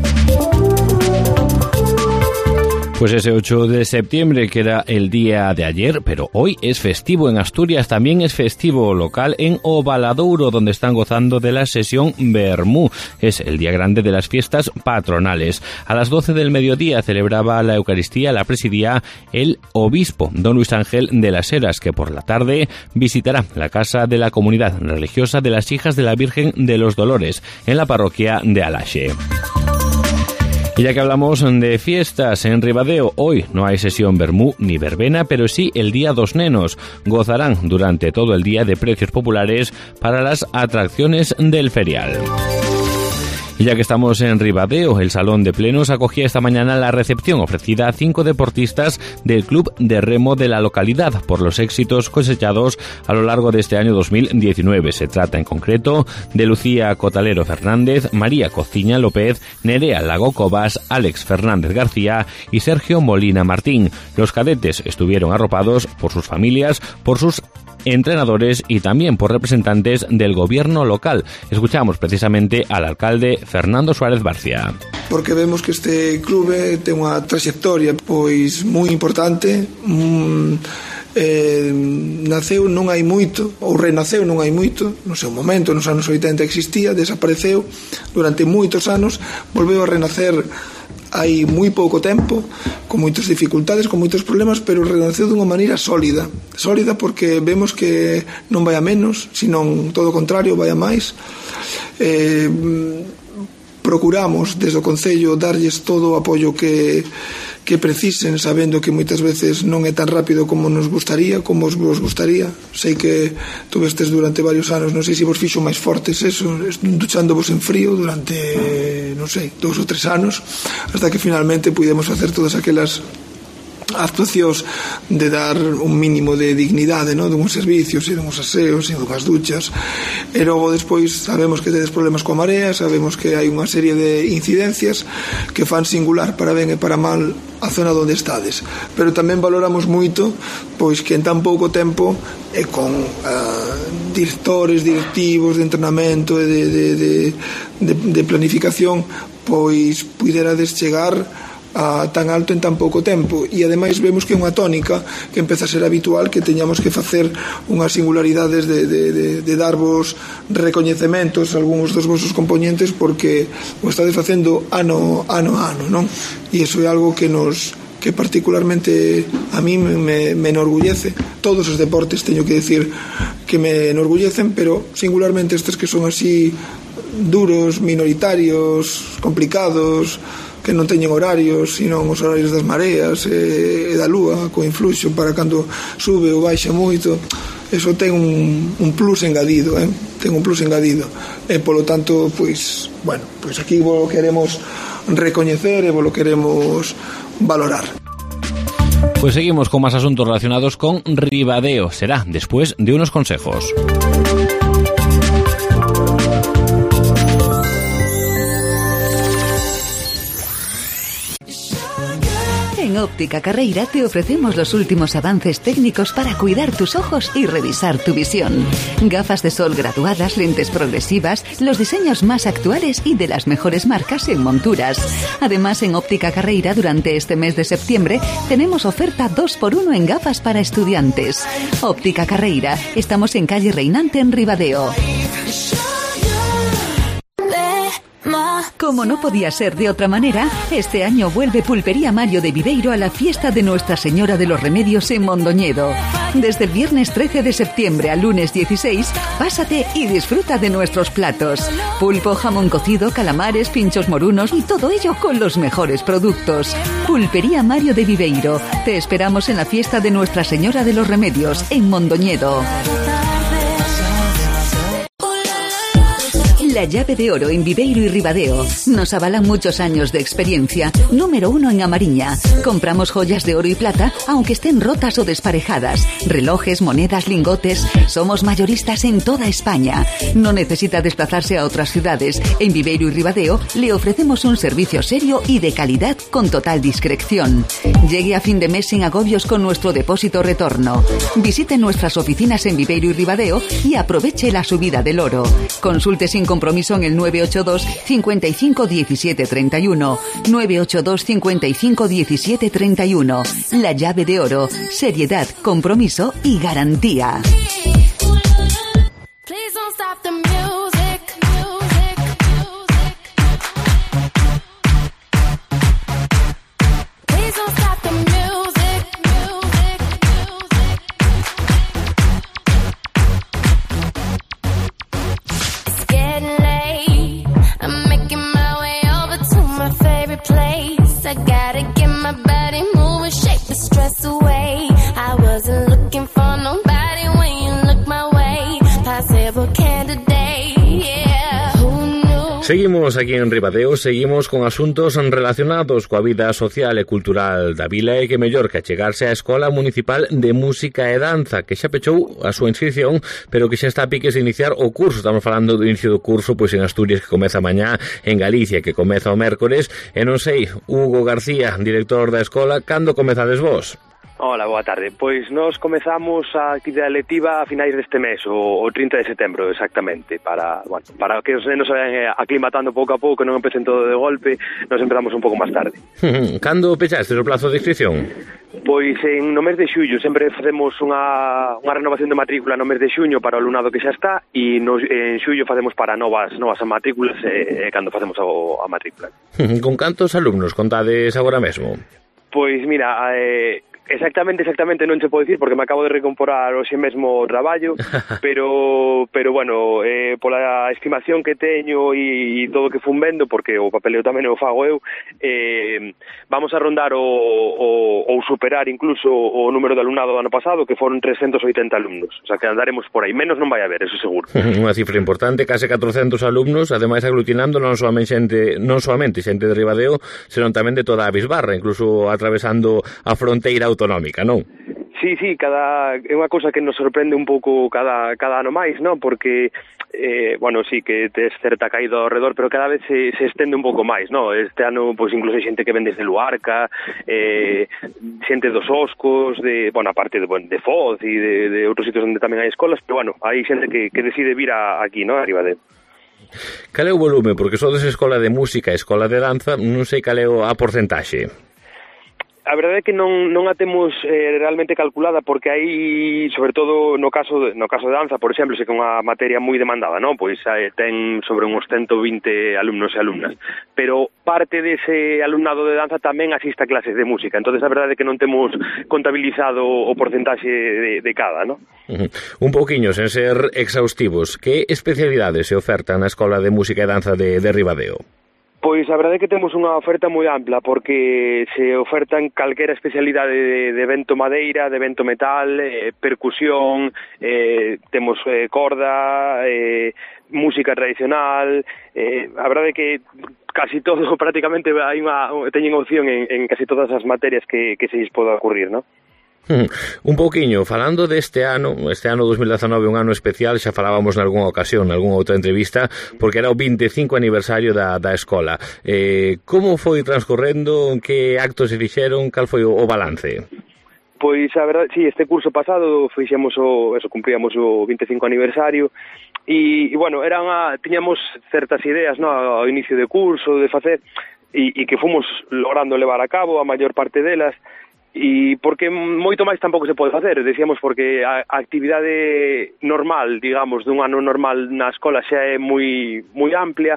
Pues ese 8 de septiembre, que era el día de ayer, pero hoy es festivo en Asturias, también es festivo local en Ovaladouro, donde están gozando de la sesión Vermú. Es el día grande de las fiestas patronales. A las 12 del mediodía celebraba la Eucaristía, la presidía el obispo, don Luis Ángel de las Heras, que por la tarde visitará la casa de la comunidad religiosa de las Hijas de la Virgen de los Dolores, en la parroquia de Alaxe. Y ya que hablamos de fiestas, en Ribadeo hoy no hay sesión Vermú ni verbena, pero sí el Día dos Nenos. Gozarán durante todo el día de precios populares para las atracciones del ferial. Y ya que estamos en Ribadeo, el Salón de Plenos acogía esta mañana la recepción ofrecida a 5 deportistas del Club de Remo de la localidad por los éxitos cosechados a lo largo de este año 2019. Se trata en concreto de Lucía Cotalero Fernández, María Cociña López, Nerea Lago Cobas, Alex Fernández García y Sergio Molina Martín. Los cadetes estuvieron arropados por sus familias, por sus entrenadores y también por representantes del gobierno local. Escuchamos precisamente al alcalde Fernando Suárez Barcia. Porque vemos que este club ten unha trayectoria pois moi importante, naceu non hai moito, ou renaceu non hai moito, no seu momento, nos anos 80 existía, desapareceu durante moitos anos, volveu a renacer hai moi pouco tempo, con moitas dificultades, con moitos problemas, pero renaceu dunha maneira sólida porque vemos que non vai a menos, senón todo o contrario, vai a máis. Procuramos desde o Concello darlles todo o apoio que precisen, sabendo que moitas veces non é tan rápido como nos gustaría, como vos gustaría. Sei que tuvestes durante varios anos, non sei se vos fixo máis fortes eso, duchándovos en frío durante, non sei, 2 ou 3 anos, hasta que finalmente pudemos facer todas aquelas actuacións de dar un mínimo de dignidade, non? Dunhos servicios e dunhos aseos e dunhas duchas, e logo despois sabemos que tedes problemas coa marea, sabemos que hai unha serie de incidencias que fan singular para ben e para mal a zona onde estades, pero tamén valoramos moito pois que en tan pouco tempo e con directores, directivos de entrenamento e de planificación pois puiderades chegar a tan alto en tan pouco tempo, e ademais vemos que é unha tónica que empeza a ser habitual, que teñamos que facer unhas singularidades de darvos recoñecementos a algúns dos vosos componentes, porque o estades facendo ano a ano, non? E iso é algo que particularmente a mí me enorgullece. Todos os deportes teño que decir que me enorgullecen, pero singularmente estes que son así duros, minoritarios, complicados, que non teñen horarios, sino os horarios das mareas e da lúa, co influxo para cando sube ou baixa moito, eso ten un plus engadido, ten un plus engadido, e polo tanto, pois, bueno, pois aquí vos queremos recoñecer e vos lo queremos valorar. Pues seguimos con más asuntos relacionados con Ribadeo. Será después de unos consejos. En Óptica Carreira te ofrecemos los últimos avances técnicos para cuidar tus ojos y revisar tu visión. Gafas de sol graduadas, lentes progresivas, los diseños más actuales y de las mejores marcas en monturas. Además, en Óptica Carreira, durante este mes de septiembre, tenemos oferta 2x1 en gafas para estudiantes. Óptica Carreira, estamos en calle Reinante en Ribadeo. Como no podía ser de otra manera, este año vuelve Pulpería Mario de Viveiro a la fiesta de Nuestra Señora de los Remedios en Mondoñedo. Desde el viernes 13 de septiembre al lunes 16, pásate y disfruta de nuestros platos. Pulpo, jamón cocido, calamares, pinchos morunos y todo ello con los mejores productos. Pulpería Mario de Viveiro. Te esperamos en la fiesta de Nuestra Señora de los Remedios, en Mondoñedo. La llave de oro en Viveiro y Ribadeo. Nos avalan muchos años de experiencia. Número 1 en Amariña. Compramos joyas de oro y plata, aunque estén rotas o desparejadas. Relojes, monedas, lingotes. Somos mayoristas en toda España. No necesita desplazarse a otras ciudades. En Viveiro y Ribadeo le ofrecemos un servicio serio y de calidad con total discreción. Llegue a fin de mes sin agobios con nuestro depósito retorno. Visite nuestras oficinas en Viveiro y Ribadeo y aproveche la subida del oro. Consulte sin compromiso en el 982 55 17 31. 982 55 17 31. La llave de oro. Seriedad, compromiso y garantía. I gotta get my body moving, shake the stress away. I wasn't looking for nobody when you look my way. Possible candidate, yeah. Who knew? Seguimos aquí en Ribadeo, seguimos con asuntos relacionados coa vida social e cultural da vila e que mellor que achegarse á Escola Municipal de Música e Danza, que xa pechou a súa inscripción, pero que xa está a piques de iniciar o curso. Estamos falando do inicio do curso pois en Asturias, que comeza mañá, en Galicia, que comeza o mércores, e non sei, Hugo García, director da escola, cando comezades vos? Hola, boa tarde. Pois nós comezamos a actividade lectiva a finais deste mes, o 30 de setembro, exactamente, para que os nenos se vayan aclimatando pouco a pouco, non empecen todo de golpe, nos empezamos un pouco máis tarde. Cando pechastes o plazo de inscripción? Pois no mes de xullo, sempre facemos unha renovación de matrícula no mes de xuño para o alumnado que xa está, e en xullo facemos para novas matrículas cando facemos a matrícula. Con cantos alumnos contades agora mesmo? Pois mira, Exactamente non te podo dicir porque me acabo de recomporar hoxe mesmo o traballo, pero bueno, pola estimación que teño e todo o que fun vendo, porque o papeleo tamén o fago eu, vamos a rondar ou superar incluso o número de alumnado do ano pasado, que foron 380 alumnos, o sea que andaremos por aí, menos non vai haber, eso seguro. Unha cifra importante, case 400 alumnos, ademais aglutinando non soamente xente de Ribadeo, senón tamén de toda a Bisbarra, incluso atravesando a fronteira autonómica, non? Sí, é unha cousa que nos sorprende un pouco cada ano máis, non? Porque, sí, que tes certa caída ao redor, pero cada vez se estende un pouco máis, non? Este ano, pois, incluso hai xente que ven desde Luarca, xente dos Oscos, aparte de Foz e de outros sitios onde tamén hai escolas, pero, hai xente que decide vir aquí, non? A Ribadeo. Cal é o volume? Porque sodes escola de música e escola de danza, non sei cal é a porcentaxe. A verdade é que non a temos realmente calculada, porque aí, sobre todo no caso de danza, por exemplo, se que é unha materia moi demandada, non? Pois ten sobre uns 120 alumnos e alumnas, pero parte dese alumnado de danza tamén asiste a clases de música, entonces a verdade é que non temos contabilizado o porcentaxe de cada, non? Un pouquiño, sen ser exhaustivos, que especialidades se ofertan na Escola de Música e Danza de Ribadeo? Pois a verdade é que temos unha oferta moi ampla, porque se ofertan calquera especialidade de vento madeira, de vento metal, percusión, temos corda, música tradicional, a verdade é que casi todo, prácticamente, teñen opción en casi todas as materias que se lles poda ocurrir, non? Un pouquiño, falando deste ano 2019, un ano especial, xa falábamos nalgúna ocasión, nalgúna outra entrevista, porque era o 25 aniversario da escola. Como foi transcorrendo, que actos se fixeron, cal foi o balance? Pois, a verdade, sí, este curso pasado cumpríamos o 25 aniversario, e tiñamos certas ideas, no, ao inicio de curso, de facer, e que fomos logrando levar a cabo a maior parte delas, e porque moito máis tampouco se pode facer, decíamos, porque a actividade normal, digamos, dun ano normal na escola xa é moi amplia,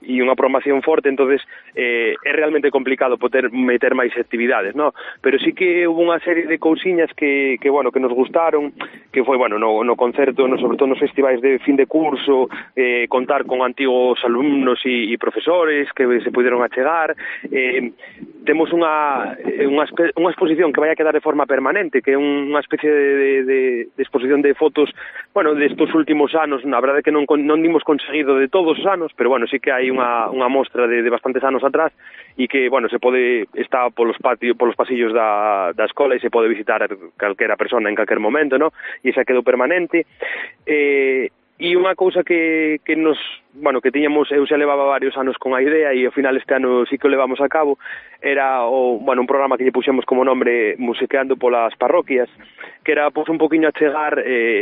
unha programación forte, entonces é realmente complicado poder meter máis actividades, no? Pero sí que hubo unha serie de cousiñas que nos gustaron, que foi, no concerto, sobre todo nos festivais de fin de curso, contar con antigos alumnos e profesores que se puderon achegar. Temos unha exposición que vai a quedar de forma permanente, que é unha especie de exposición de fotos, destos últimos anos. A verdade é que non dimos conseguido de todos os anos, pero sí que hai unha mostra de bastantes anos atrás e que, se pode estar polos pasillos da escola e se pode visitar calquera persona en calquer momento, no? E esa quedou permanente. E unha cousa que tiñamos, eu xa levaba varios anos con a idea e ao final este ano sí que o levamos a cabo, era un programa que lle puxemos como nombre Musiqueando polas parroquias, que era un poquinho achegar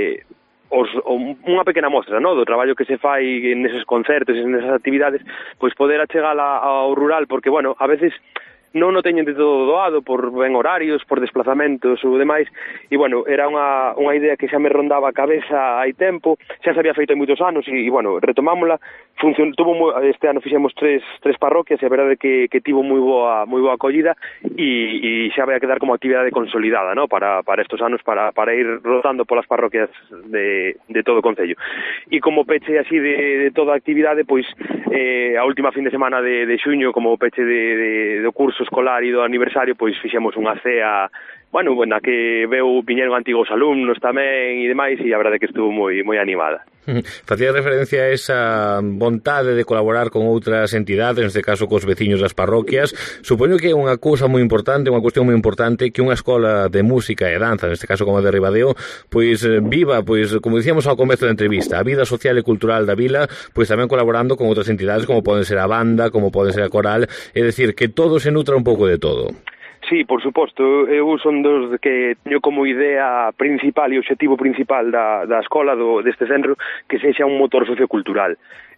unha pequena mostra, no, do traballo que se fai neses concertos e nesas actividades, pois poder achegala ao rural, porque, a veces non o teñen de todo doado por horarios, por desplazamentos ou demais, e era unha idea que xa me rondaba a cabeza hai tempo, xa se había feito hai moitos anos e retomámola. Este ano fixemos tres parroquias e a verdade que tivo moi boa acollida e xa vai a quedar como actividade consolidada, no? Para estes anos, para ir rotando polas parroquias de todo o concello. E como peche así de toda a actividade, pois a última fin de semana de xuño, como peche do curso escolar e do aniversario, pois fixemos unha cea, na que viñeron antigos alumnos tamén e demais, e a verdade que estuvo moi animada. Facía referencia a esa vontade de colaborar con outras entidades, neste caso cos veciños das parroquias. Supoño que é unha cousa moi importante, unha cuestión moi importante, que unha escola de música e danza, neste caso como a de Ribadeo, pois viva, pois como dicíamos ao comezo da entrevista, a vida social e cultural da vila, pois tamén colaborando con outras entidades como poden ser a banda, como poden ser a coral, é dicir, que todo se nutra un pouco de todo. Sí, por suposto, eu son dos que teño como idea principal e obxectivo principal da escola, deste centro, que sexa un motor sociocultural.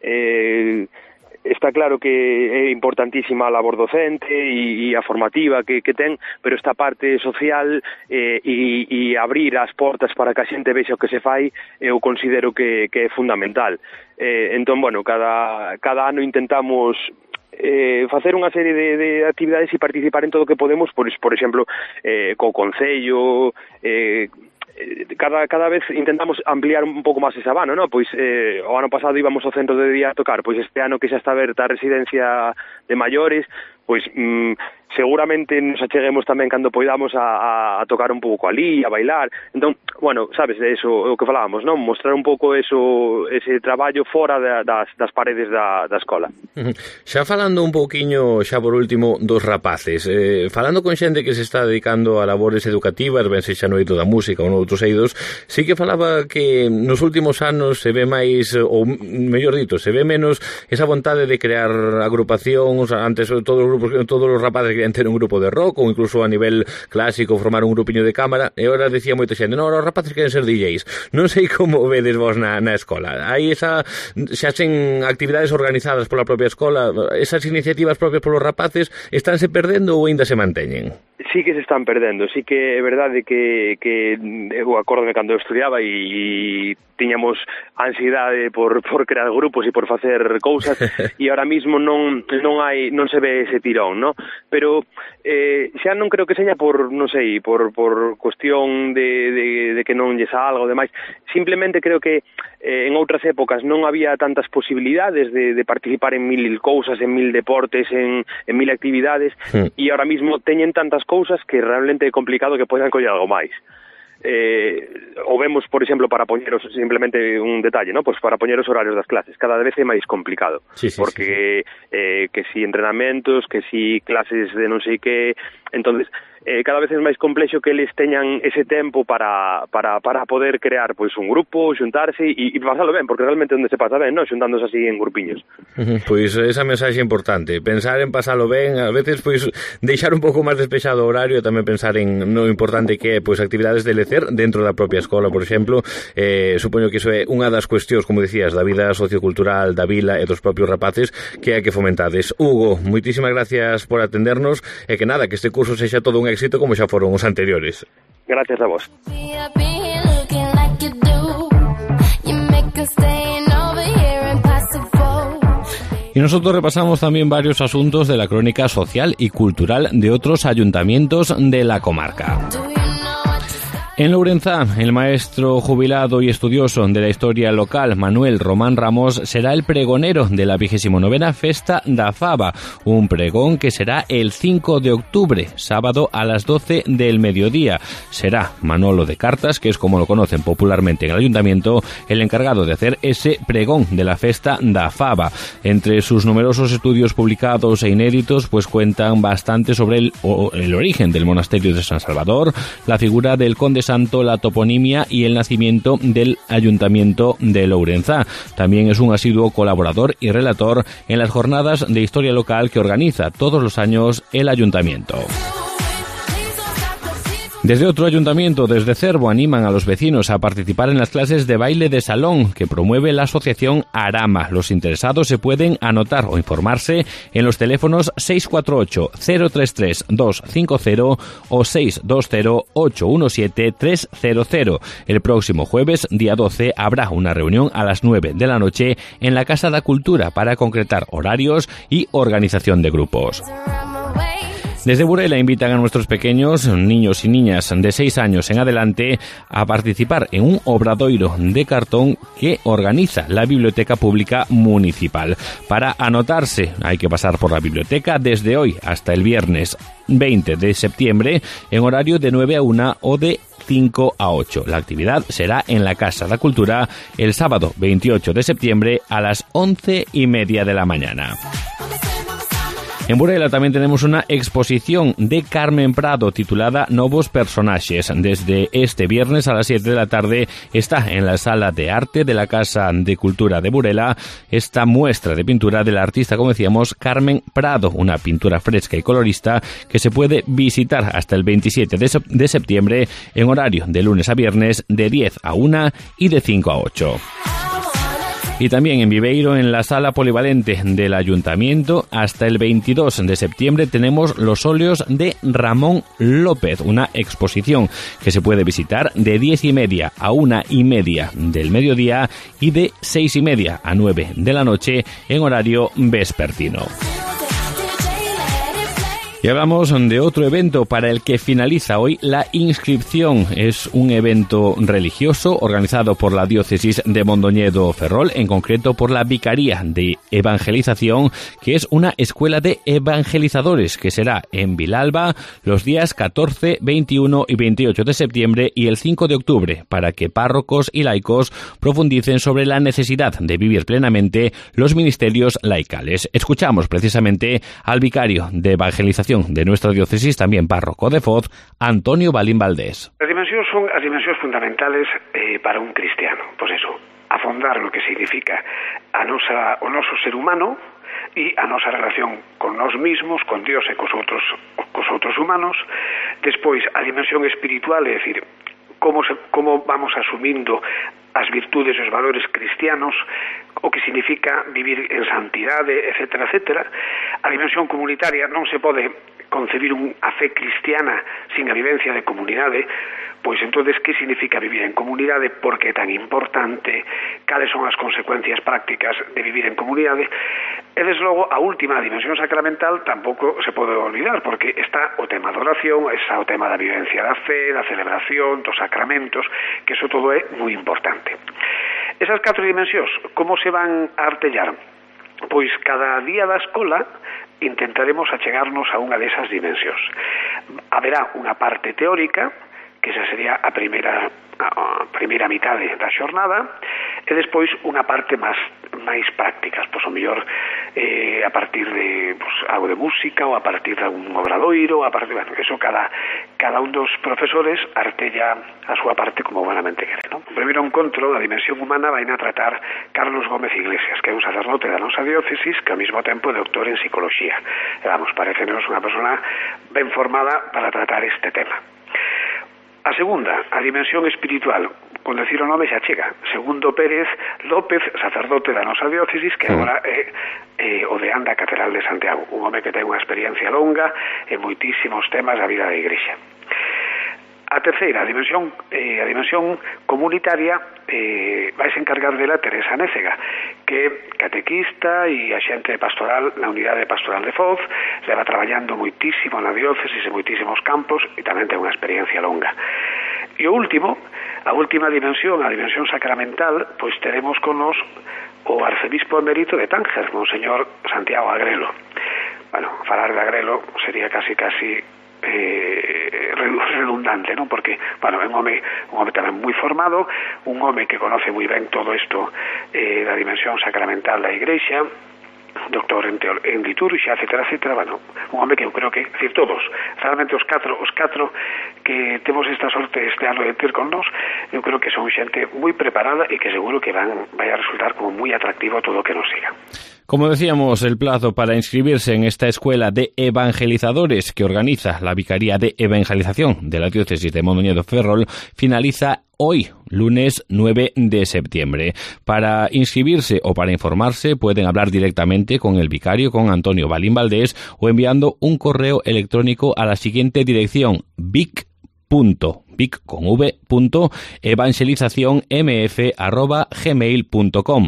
Está claro que é importantísima a labor docente e a formativa que ten, pero esta parte social e abrir as portas para que a xente vexa o que se fai, eu considero que é fundamental. Entón, cada ano intentamos facer unha serie de actividades e participar en todo o que podemos, por exemplo, co Concello, cada vez intentamos ampliar un pouco máis ese abano, no? Pois o ano pasado íbamos ao centro de día a tocar, pois este ano que xa está aberta a residencia de maiores, pois seguramente nos acheguemos tamén cando poidamos a tocar un pouco ali, a bailar. Entón, sabes, de eso o que falábamos, non? Mostrar un pouco ese traballo fora das paredes da escola. Xa falando un pouquiño, xa por último, dos rapaces, falando con xente que se está dedicando a labores educativas, ben sexa no eido da música ou noutros eidos, sí que falaba que nos últimos anos se ve máis, ou mellor dito, se ve menos esa vontade de crear agrupacións. Antes todos os rapaces querían ter un grupo de rock ou incluso a nivel clásico formar un grupiño de cámara, e ahora decía moita xente, non, os rapaces queren ser DJs. Non sei como vedes vos na escola. Hai xa sen actividades organizadas pola propia escola, esas iniciativas propias polos rapaces estánse perdendo ou ainda se manteñen? Sí que se están perdendo, sí que é verdade que eu acórdome cando eu estudiaba e tiñamos ansiedade por crear grupos e por facer cousas e ahora mismo non se ve ese tirón, no? Pero xa non creo que seña por cuestión de que non lle salga ou demais. Simplemente creo que en outras épocas non había tantas posibilidades de participar en mil cousas, en mil deportes, en mil actividades, e ahora mismo teñen tantas cousas que realmente é complicado que poidan coller algo máis. O vemos, por exemplo, para poñeros simplemente un detalle, ¿no? Pues para poñer os horarios das clases, cada vez é máis complicado, porque que si entrenamentos, que si clases de non sei que, entonces cada vez é máis complexo que eles teñan ese tempo para poder crear pois un grupo, xuntarse e pasalo ben, porque realmente onde se pasa ben, non? Xuntándose así en grupiños. Pois esa mensaxe importante, pensar en pasalo ben, a veces pois deixar un pouco máis despexado o horario e tamén pensar en no importante que é pois actividades de lecer dentro da propia escola, por exemplo. Supoño que iso é unha das cuestións, como dicías, da vida sociocultural da vila e dos propios rapaces que hai que fomentades. Hugo, moitísimas gracias por atendernos e que nada, que este curso sexa todo un éxito como xa foron os anteriores. Gracias a vos. Y nosotros repasamos también varios asuntos de la crónica social y cultural de otros ayuntamientos de la comarca. En Lourenzá, el maestro jubilado y estudioso de la historia local, Manuel Román Ramos, será el pregonero de la 29ª Festa da Faba, un pregón que será el 5 de octubre, sábado a las 12 del mediodía. Será Manolo de Cartas, que es como lo conocen popularmente en el ayuntamiento, el encargado de hacer ese pregón de la Festa da Faba. Entre sus numerosos estudios publicados e inéditos, pues cuentan bastante sobre el origen del monasterio de San Salvador, la figura del conde santo, la toponimia y el nacimiento del ayuntamiento de Lourenzá. También es un asiduo colaborador y relator en las jornadas de historia local que organiza todos los años el ayuntamiento. Desde otro ayuntamiento, desde Cervo, animan a los vecinos a participar en las clases de baile de salón que promueve la asociación Arama. Los interesados se pueden anotar o informarse en los teléfonos 648-033-250 o 620-817-300. El próximo jueves, día 12, habrá una reunión a las 9 de la noche en la Casa da Cultura para concretar horarios y organización de grupos. Desde Burela invitan a nuestros pequeños, niños y niñas de 6 años en adelante, a participar en un obradoiro de cartón que organiza la Biblioteca Pública Municipal. Para anotarse hay que pasar por la biblioteca desde hoy hasta el viernes 20 de septiembre en horario de 9 a 1 o de 5 a 8. La actividad será en la Casa da Cultura el sábado 28 de septiembre a las 11:30 de la mañana. En Burela también tenemos una exposición de Carmen Prado titulada Novos Personaxes. Desde este viernes a las 7 de la tarde está en la Sala de Arte de la Casa de Cultura de Burela esta muestra de pintura de la artista, como decíamos, Carmen Prado, una pintura fresca y colorista que se puede visitar hasta el 27 de septiembre en horario de lunes a viernes de 10 a 1 y de 5 a 8. Y también en Viveiro, en la sala polivalente del Ayuntamiento, hasta el 22 de septiembre tenemos los óleos de Ramón López, una exposición que se puede visitar de 10:30 a 1:30 del mediodía y de 6:30 a 9 de la noche en horario vespertino. Y hablamos de otro evento para el que finaliza hoy la inscripción. Es un evento religioso organizado por la Diócesis de Mondoñedo Ferrol, en concreto por la Vicaría de Evangelización, que es una escuela de evangelizadores que será en Vilalba los días 14, 21 y 28 de septiembre y el 5 de octubre, para que párrocos y laicos profundicen sobre la necesidad de vivir plenamente los ministerios laicales. Escuchamos precisamente al vicario de Evangelización de nuestra diócesis, también párroco de Foz, Antonio Balín Valdés. As dimensións son as dimensións fundamentales para un cristiano. Pois eso, afondar lo que significa o noso ser humano e a nosa relación con nós mismos, con Dios e cos outros humanos. Despois, a dimensión espiritual, é dicir, como vamos asumindo as virtudes e os valores cristianos, o que significa vivir en santidade, etcétera, etcétera. A dimensión comunitaria, non se pode concebir a fe cristiana sin a vivencia de comunidade. Pois entonces, que significa vivir en comunidade? Por que é tan importante? Cales son as consecuencias prácticas de vivir en comunidade? E, desde logo, a última, a dimensión sacramental, tampouco se pode olvidar, porque está o tema da oración, está o tema da vivencia da fe, da celebración, dos sacramentos, que eso todo é moi importante. Esas 4 dimensións, como se van a artellar? Pois cada día da escola intentaremos achegarnos a unha desas dimensións. Haberá unha parte teórica, que esa sería a primeira mitade da xornada, e despois unha parte máis prácticas, pois o mellor a partir de algo de música ou a partir de un obradoiro, eso cada un dos profesores artella a súa parte como humanamente quere, non? O primeiro encontro da dimensión humana vai a tratar Carlos Gómez Iglesias, que é un sacerdote da nosa diócesis que ao mesmo tempo é doutor en psicología. Parecenos unha persona ben formada para tratar este tema. A segunda, a dimensión espiritual, con decir o nome xa chega. Segundo Pérez López, sacerdote da nosa diócesis, que agora é o deán da Catedral de Santiago, un home que ten unha experiencia longa en moitísimos temas da vida da Igrexa. A terceira, a dimensión comunitaria, vais encargar dela Teresa Nécega, que catequista e axente pastoral na unidade pastoral de Foz, leva traballando moitísimo na diócesis e moitísimos campos e tamén ten unha experiencia longa. E o último, a última dimensión, a dimensión sacramental, pois teremos con nos o arcebispo emérito de Tánger, Monseñor Santiago Agrelo. Bueno, falar de Agrelo sería casi redundante, non? Porque, bueno, é un home tamén moi formado, un home que conoce moi ben todo isto da dimensión sacramental da Igrexa, doctor en liturgia, etcétera, etcétera. Bueno, un home que eu creo que, decir, todos, realmente os catro que temos esta sorte este ano de ter con nós, eu creo que son xente moi preparada e que seguro que vai a resultar como moi atractivo todo o que nos siga. Como decíamos, el plazo para inscribirse en esta escuela de evangelizadores que organiza la Vicaría de Evangelización de la Diócesis de Mondoñedo-Ferrol finaliza hoy, lunes 9 de septiembre. Para inscribirse o para informarse pueden hablar directamente con el vicario, con Antonio Balín Valdés, o enviando un correo electrónico a la siguiente dirección: vic.evangelizacionmf@gmail.com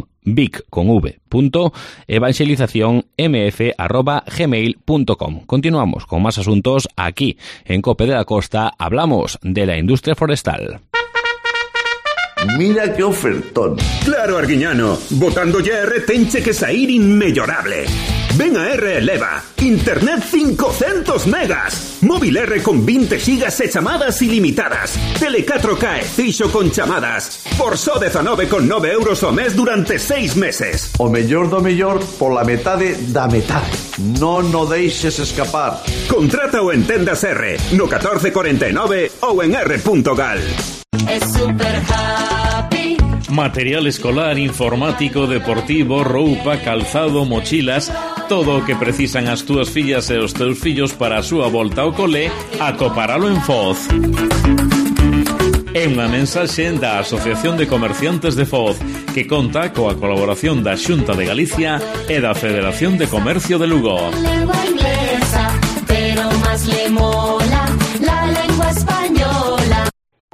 vic.evangelizacionmf@gmail.com. Continuamos con más asuntos aquí en COPE de la Costa. Hablamos de la industria forestal. Mira que ofertón. Claro, Arguiñano, botando ya R tenche que sair inmellorable. Ven a R Eleva, internet 500 megas, móvil R con 20 gigas e chamadas ilimitadas, tele 4K e fixo con chamadas, por só 19,9 euros ao mes durante 6 meses. O mellor do mellor pola metade da metade. Non o deixes escapar. Contrata o en tendas R, no 1449 ou en r.gal. Es super happy. Material escolar, informático, deportivo, roupa, calzado, mochilas, todo o que precisan as túas fillas e os teus fillos para a súa volta ao cole, acoparalo en Foz. É unha mensaxe da Asociación de Comerciantes de Foz, que conta coa colaboración da Xunta de Galicia e da Federación de Comercio de Lugo. Lengua inglesa, pero más le mola la lengua española.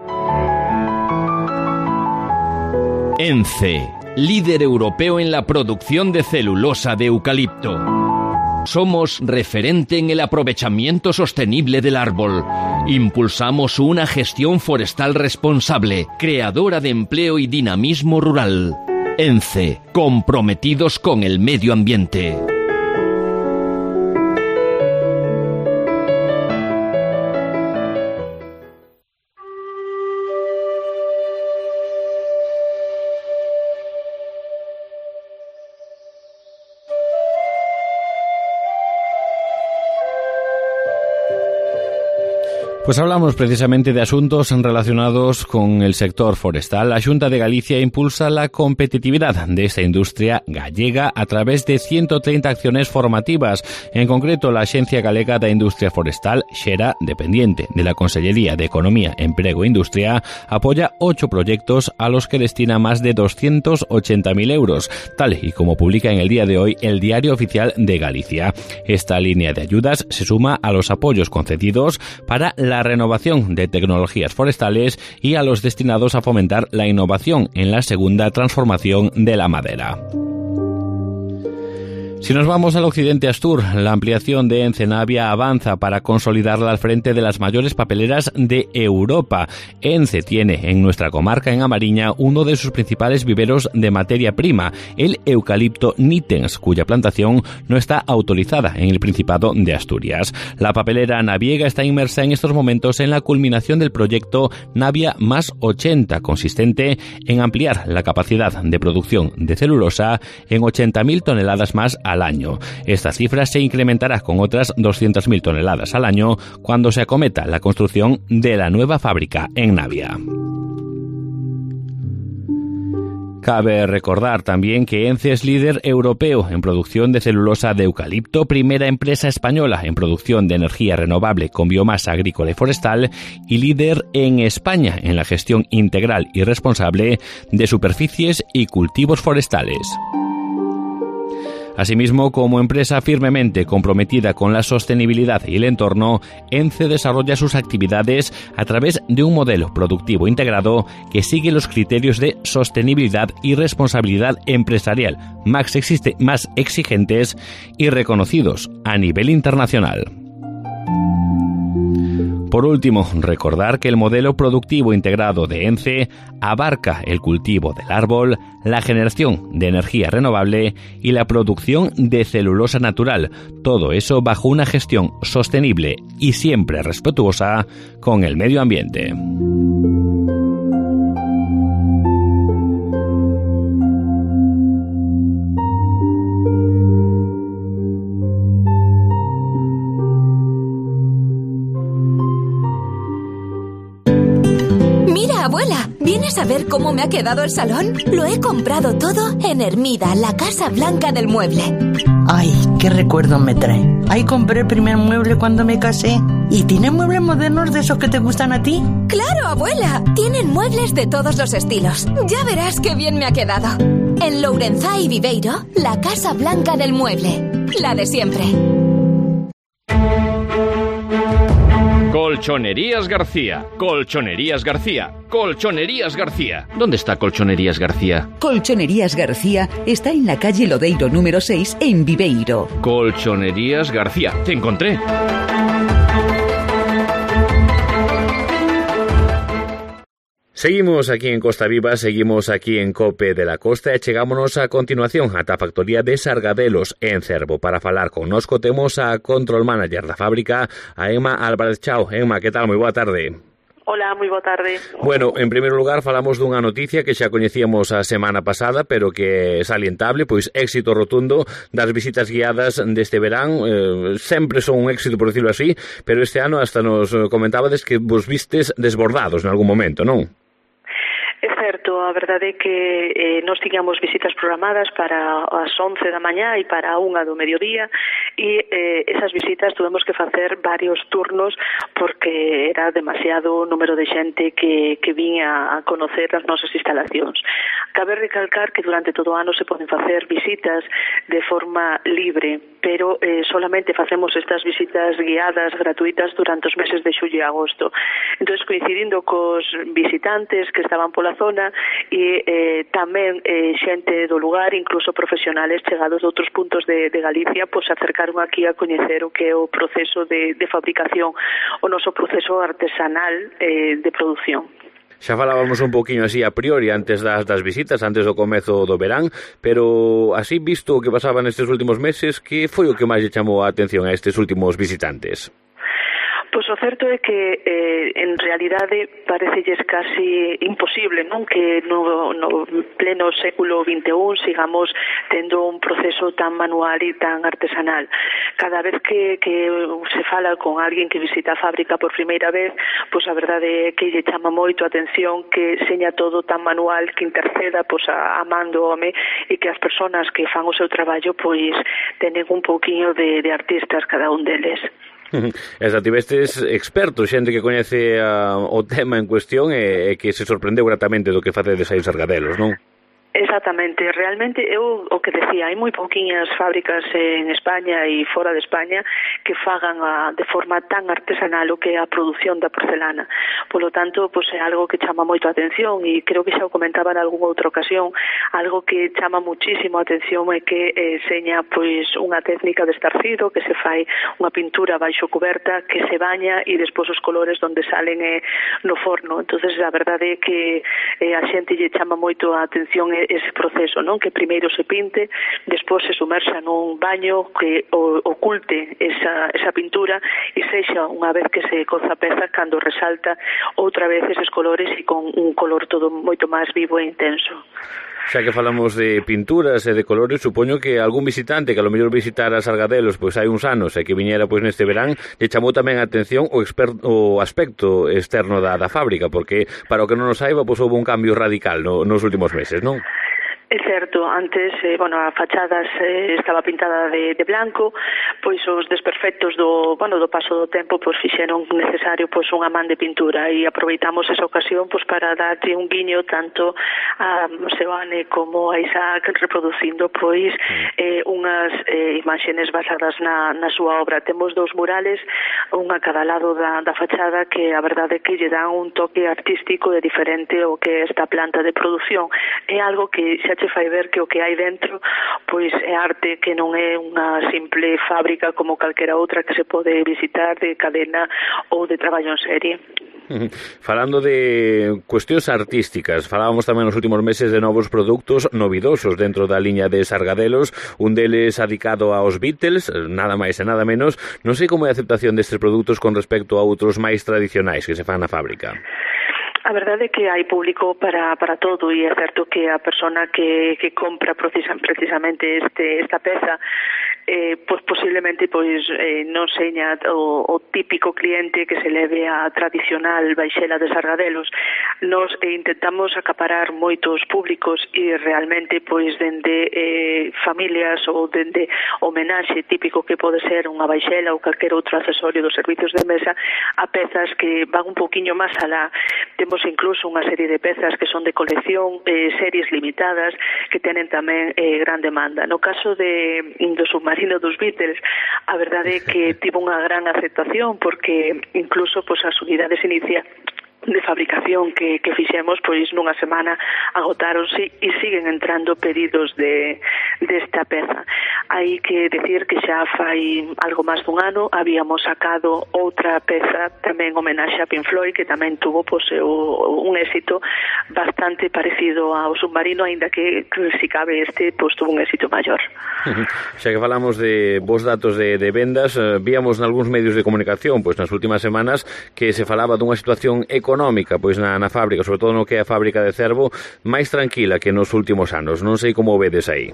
ENCE, líder europeo en la producción de celulosa de eucalipto. Somos referente en el aprovechamiento sostenible del árbol. Impulsamos una gestión forestal responsable, creadora de empleo y dinamismo rural. ENCE, comprometidos con el medio ambiente. Pues hablamos precisamente de asuntos relacionados con el sector forestal. La Xunta de Galicia impulsa la competitividad de esta industria gallega a través de 130 acciones formativas. En concreto, la Axencia Galega da Industria Forestal, XERA, dependiente de la Consellería de Economía, Empleo e Industria, apoya 8 proyectos a los que destina más de 280.000 euros, tal y como publica en el día de hoy el Diario Oficial de Galicia. Esta línea de ayudas se suma a los apoyos concedidos para la renovación de tecnologías forestales y a los destinados a fomentar la innovación en la segunda transformación de la madera. Si nos vamos al occidente Astur, la ampliación de ENCE Navia avanza para consolidarla al frente de las mayores papeleras de Europa. ENCE tiene en nuestra comarca, en Amariña, uno de sus principales viveros de materia prima, el eucalipto nitens, cuya plantación no está autorizada en el Principado de Asturias. La papelera naviega está inmersa en estos momentos en la culminación del proyecto Navia más 80, consistente en ampliar la capacidad de producción de celulosa en 80.000 toneladas más al año. Esta cifra se incrementará con otras 200.000 toneladas al año cuando se acometa la construcción de la nueva fábrica en Navia. Cabe recordar también que ENCE es líder europeo en producción de celulosa de eucalipto, primera empresa española en producción de energía renovable con biomasa agrícola y forestal y líder en España en la gestión integral y responsable de superficies y cultivos forestales. Asimismo, como empresa firmemente comprometida con la sostenibilidad y el entorno, ENCE desarrolla sus actividades a través de un modelo productivo integrado que sigue los criterios de sostenibilidad y responsabilidad empresarial más exigentes y reconocidos a nivel internacional. Por último, recordar que el modelo productivo integrado de ENCE abarca el cultivo del árbol, la generación de energía renovable y la producción de celulosa natural, todo eso bajo una gestión sostenible y siempre respetuosa con el medio ambiente. Abuela, ¿vienes a ver cómo me ha quedado el salón? Lo he comprado todo en Hermida, la Casa Blanca del Mueble. Ay, qué recuerdo me trae. Ahí compré el primer mueble cuando me casé. ¿Y tiene muebles modernos de esos que te gustan a ti? ¡Claro, abuela! Tienen muebles de todos los estilos. Ya verás qué bien me ha quedado. En Lourenzá y Viveiro, la Casa Blanca del Mueble. La de siempre. Colchonerías García, Colchonerías García, Colchonerías García. ¿Dónde está Colchonerías García? Colchonerías García está en la calle Lodeiro número 6 en Viveiro. Colchonerías García, te encontré. Seguimos aquí en Costa Viva, seguimos aquí en COPE de la Costa e chegámonos a continuación ata a factoría de Sargadelos en Cervo. Para falar connosco temos a Control Manager da fábrica, a Emma Álvarez. Chao, Emma, que tal? Moi boa tarde. Hola, moi boa tarde. Bueno, en primeiro lugar falamos dunha noticia que xa coñecíamos a semana pasada, pero que é salientable, pois éxito rotundo das visitas guiadas deste verán. Sempre son un éxito, por decirlo así, pero este ano hasta nos comentabades que vos vistes desbordados en algún momento, non? É certo, a verdade é que nós tiñamos visitas programadas para as 11 da mañá e para a 1 do mediodía e esas visitas tuvemos que facer varios turnos porque era demasiado número de xente que viña a conocer as nosas instalacións. Cabe recalcar que durante todo o ano se poden facer visitas de forma libre, pero solamente facemos estas visitas guiadas gratuitas durante os meses de xullo e agosto. Entón, coincidindo cos visitantes que estaban pola zona e tamén xente do lugar, incluso profesionales chegados de outros puntos de Galicia, pois se acercaron aquí a coñecer o que é o proceso de fabricación, o noso proceso artesanal de produción. Xa falábamos un poquinho así a priori antes das visitas, antes do comezo do verán, pero así visto o que pasaba nestes últimos meses, que foi o que máis lle chamou a atención a estes últimos visitantes? Pois o certo é que en realidade parecelles casi imposible, non, que no pleno século XXI sigamos tendo un proceso tan manual e tan artesanal. Cada vez que se fala con alguén que visita a fábrica por primeira vez, pois a verdade é que lle chama moito a atención que seña todo tan manual, que interceda pois a man do home e que as persoas que fan o seu traballo pois tenen un pouquiño de artistas cada un deles. Esa tivestes expertos, xente que coñece o tema en cuestión e que se sorprendeu gratamente do que facedes aí os Sargadelos, non? Exactamente, realmente eu o que decía, hai moi pouquiñas fábricas en España e fora de España que fagan de forma tan artesanal o que é a produción da porcelana. Polo tanto, pois é algo que chama moito a atención e creo que xa o comentaba en algunha outra ocasión, algo que chama muchísimo a atención é que seña pois unha técnica de estarcido, que se fai unha pintura baixo coberta, que se baña e despois os colores onde salen no forno. Entonces, a verdade é que a xente lle chama moito a atención ese proceso, non? Que primeiro se pinte, despois se sumerxa nun baño que oculte esa pintura e sexa unha vez que se coza a peza cando resalta outra vez eses colores e con un color todo moito máis vivo e intenso. Xa que falamos de pinturas e de colores, supoño que algún visitante que a lo mellor visitara Sargadelos pois hai uns anos e que viñera pois neste verán, lle chamou tamén a atención o aspecto externo da fábrica, porque para o que non nos saiba, pois houve un cambio radical nos últimos meses, non? É certo, antes, a fachada estaba pintada de blanco, pois os desperfectos do paso do tempo pois fixeron necesario pois unha man de pintura e aproveitamos esa ocasión pois para darlle un guiño tanto a Seoane como a Isaac reproducindo pois unhas imaxes basadas na súa obra. Temos 2 murales, unha a cada lado da fachada que a verdade é que lle dan un toque artístico e diferente ao que é esta planta de produción. É algo que xa che fai ver que o que hai dentro pois é arte, que non é unha simple fábrica como calquera outra que se pode visitar de cadena ou de traballo en serie. Falando de cuestións artísticas, falábamos tamén nos últimos meses de novos produtos novidosos dentro da liña de Sargadelos, un deles adicado aos Beatles, nada máis e nada menos. Non sei como é a aceptación destes produtos con respecto a outros máis tradicionais que se fan na fábrica. A verdade é que hai público para todo e é certo que a persona que compra precisamente esta peza pois posiblemente non seña o típico cliente que se leve a tradicional baixela de Sargadelos. Nos intentamos acaparar moitos públicos e realmente pois dende familias ou dende homenaxe típico que pode ser unha baixela ou calquer outro accesorio dos servizos de mesa a pezas que van un poquinho máis alá. Temos incluso unha serie de pezas que son de colección, series limitadas que tenen tamén gran demanda. No caso do submarino dos Beatles, a verdade é que tivo unha gran aceptación porque incluso as unidades iniciais de fabricación que fixemos pois nunha semana agotáronse e siguen entrando pedidos desta peza. Hai que decir que xa fai algo máis dun ano habíamos sacado outra peza tamén homenaxe a Pink Floyd que tamén tuvo un éxito bastante parecido ao submarino, aínda que si cabe tuvo un éxito maior. Xa que falamos de vos datos de vendas, víamos nalgúns medios de comunicación pois nas últimas semanas que se falaba dunha situación económica pois na fábrica, sobre todo no que é a fábrica de Cervo, máis tranquila que nos últimos anos. Non sei como vedes aí.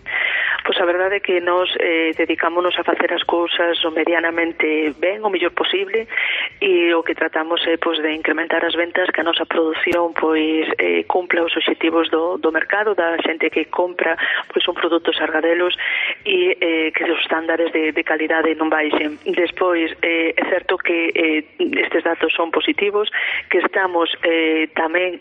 Pois a verdade é que nos dedicámonos a facer as cousas o medianamente ben, o mellor posible, e o que tratamos é de incrementar as ventas, que a nosa produción cumpla os obxectivos do mercado, da xente que compra un produto Sargadelos e que os estándares de calidade non baixen. Despois, é certo que estes datos son positivos, que estamos tamén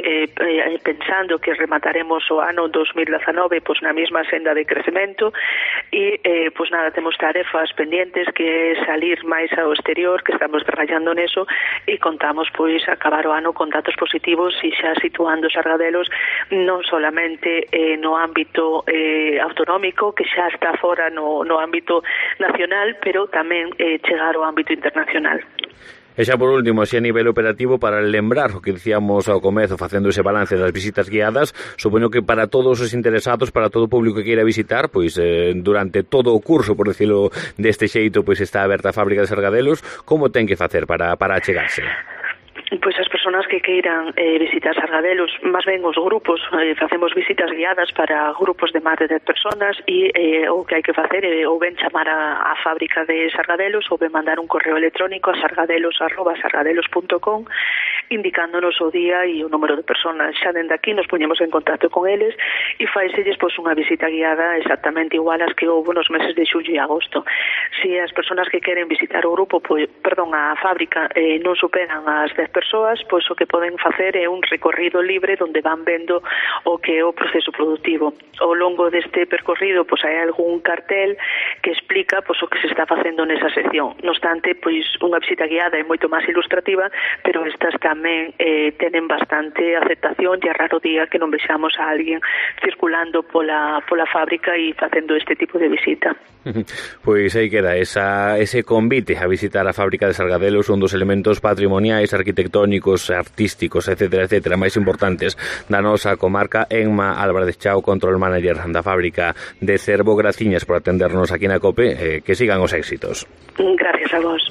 pensando que remataremos o ano 2019 na mesma senda de crecemento e temos tarefas pendientes que é salir máis ao exterior, que estamos traballando neso e contamos acabar o ano con datos positivos e xa situando Sargadelos non solamente no ámbito autonómico, que xa está fora no ámbito nacional, pero tamén chegar ao ámbito internacional. E xa por último, así a nivel operativo, para lembrar o que dicíamos ao comezo facendo ese balance das visitas guiadas, supoño que para todos os interesados, para todo o público que queira visitar, durante todo o curso, por decirlo deste xeito, está aberta a fábrica de Sargadelos, como ten que facer para achegarse? Pois as persoas que queiran visitar Sargadelos, máis ben os grupos, facemos visitas guiadas para grupos de máis de 10 personas e o que hai que facer é ou ben chamar a fábrica de Sargadelos ou ben mandar un correo electrónico a sargadelos@sargadelos.com indicándonos o día e o número de personas. Xa dende aquí nos poñemos en contacto con eles e faiselles unha visita guiada exactamente igual as que houve nos meses de xullo e agosto. Se as persoas que queren visitar o grupo, a fábrica non superan as 10 persoas, o que poden facer é un recorrido libre onde van vendo o que é o proceso productivo. Ao longo deste percorrido hai algún cartel que explica o que se está facendo nesa sección. No obstante, unha visita guiada é moito máis ilustrativa, pero estas tamén tenen bastante aceptación e é raro día que non vexamos a alguén circulando pola fábrica e facendo este tipo de visita. Pois aí queda ese convite a visitar a fábrica de Sargadelos, un dos elementos patrimoniais, arquitectónicos, artísticos, etcétera, máis importantes da nosa comarca. Enma Álvarez Chao, Control Manager da fábrica de Cervo, graciñas por atendernos aquí na COPE, que sigan os éxitos. Gracias a vos.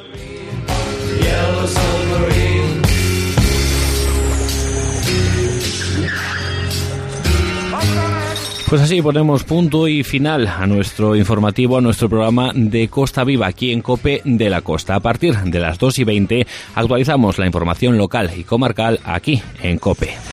Pues así ponemos punto y final a nuestro informativo, a nuestro programa de Costa Viva aquí en COPE de la Costa. A partir de las 2:20 actualizamos la información local y comarcal aquí en COPE.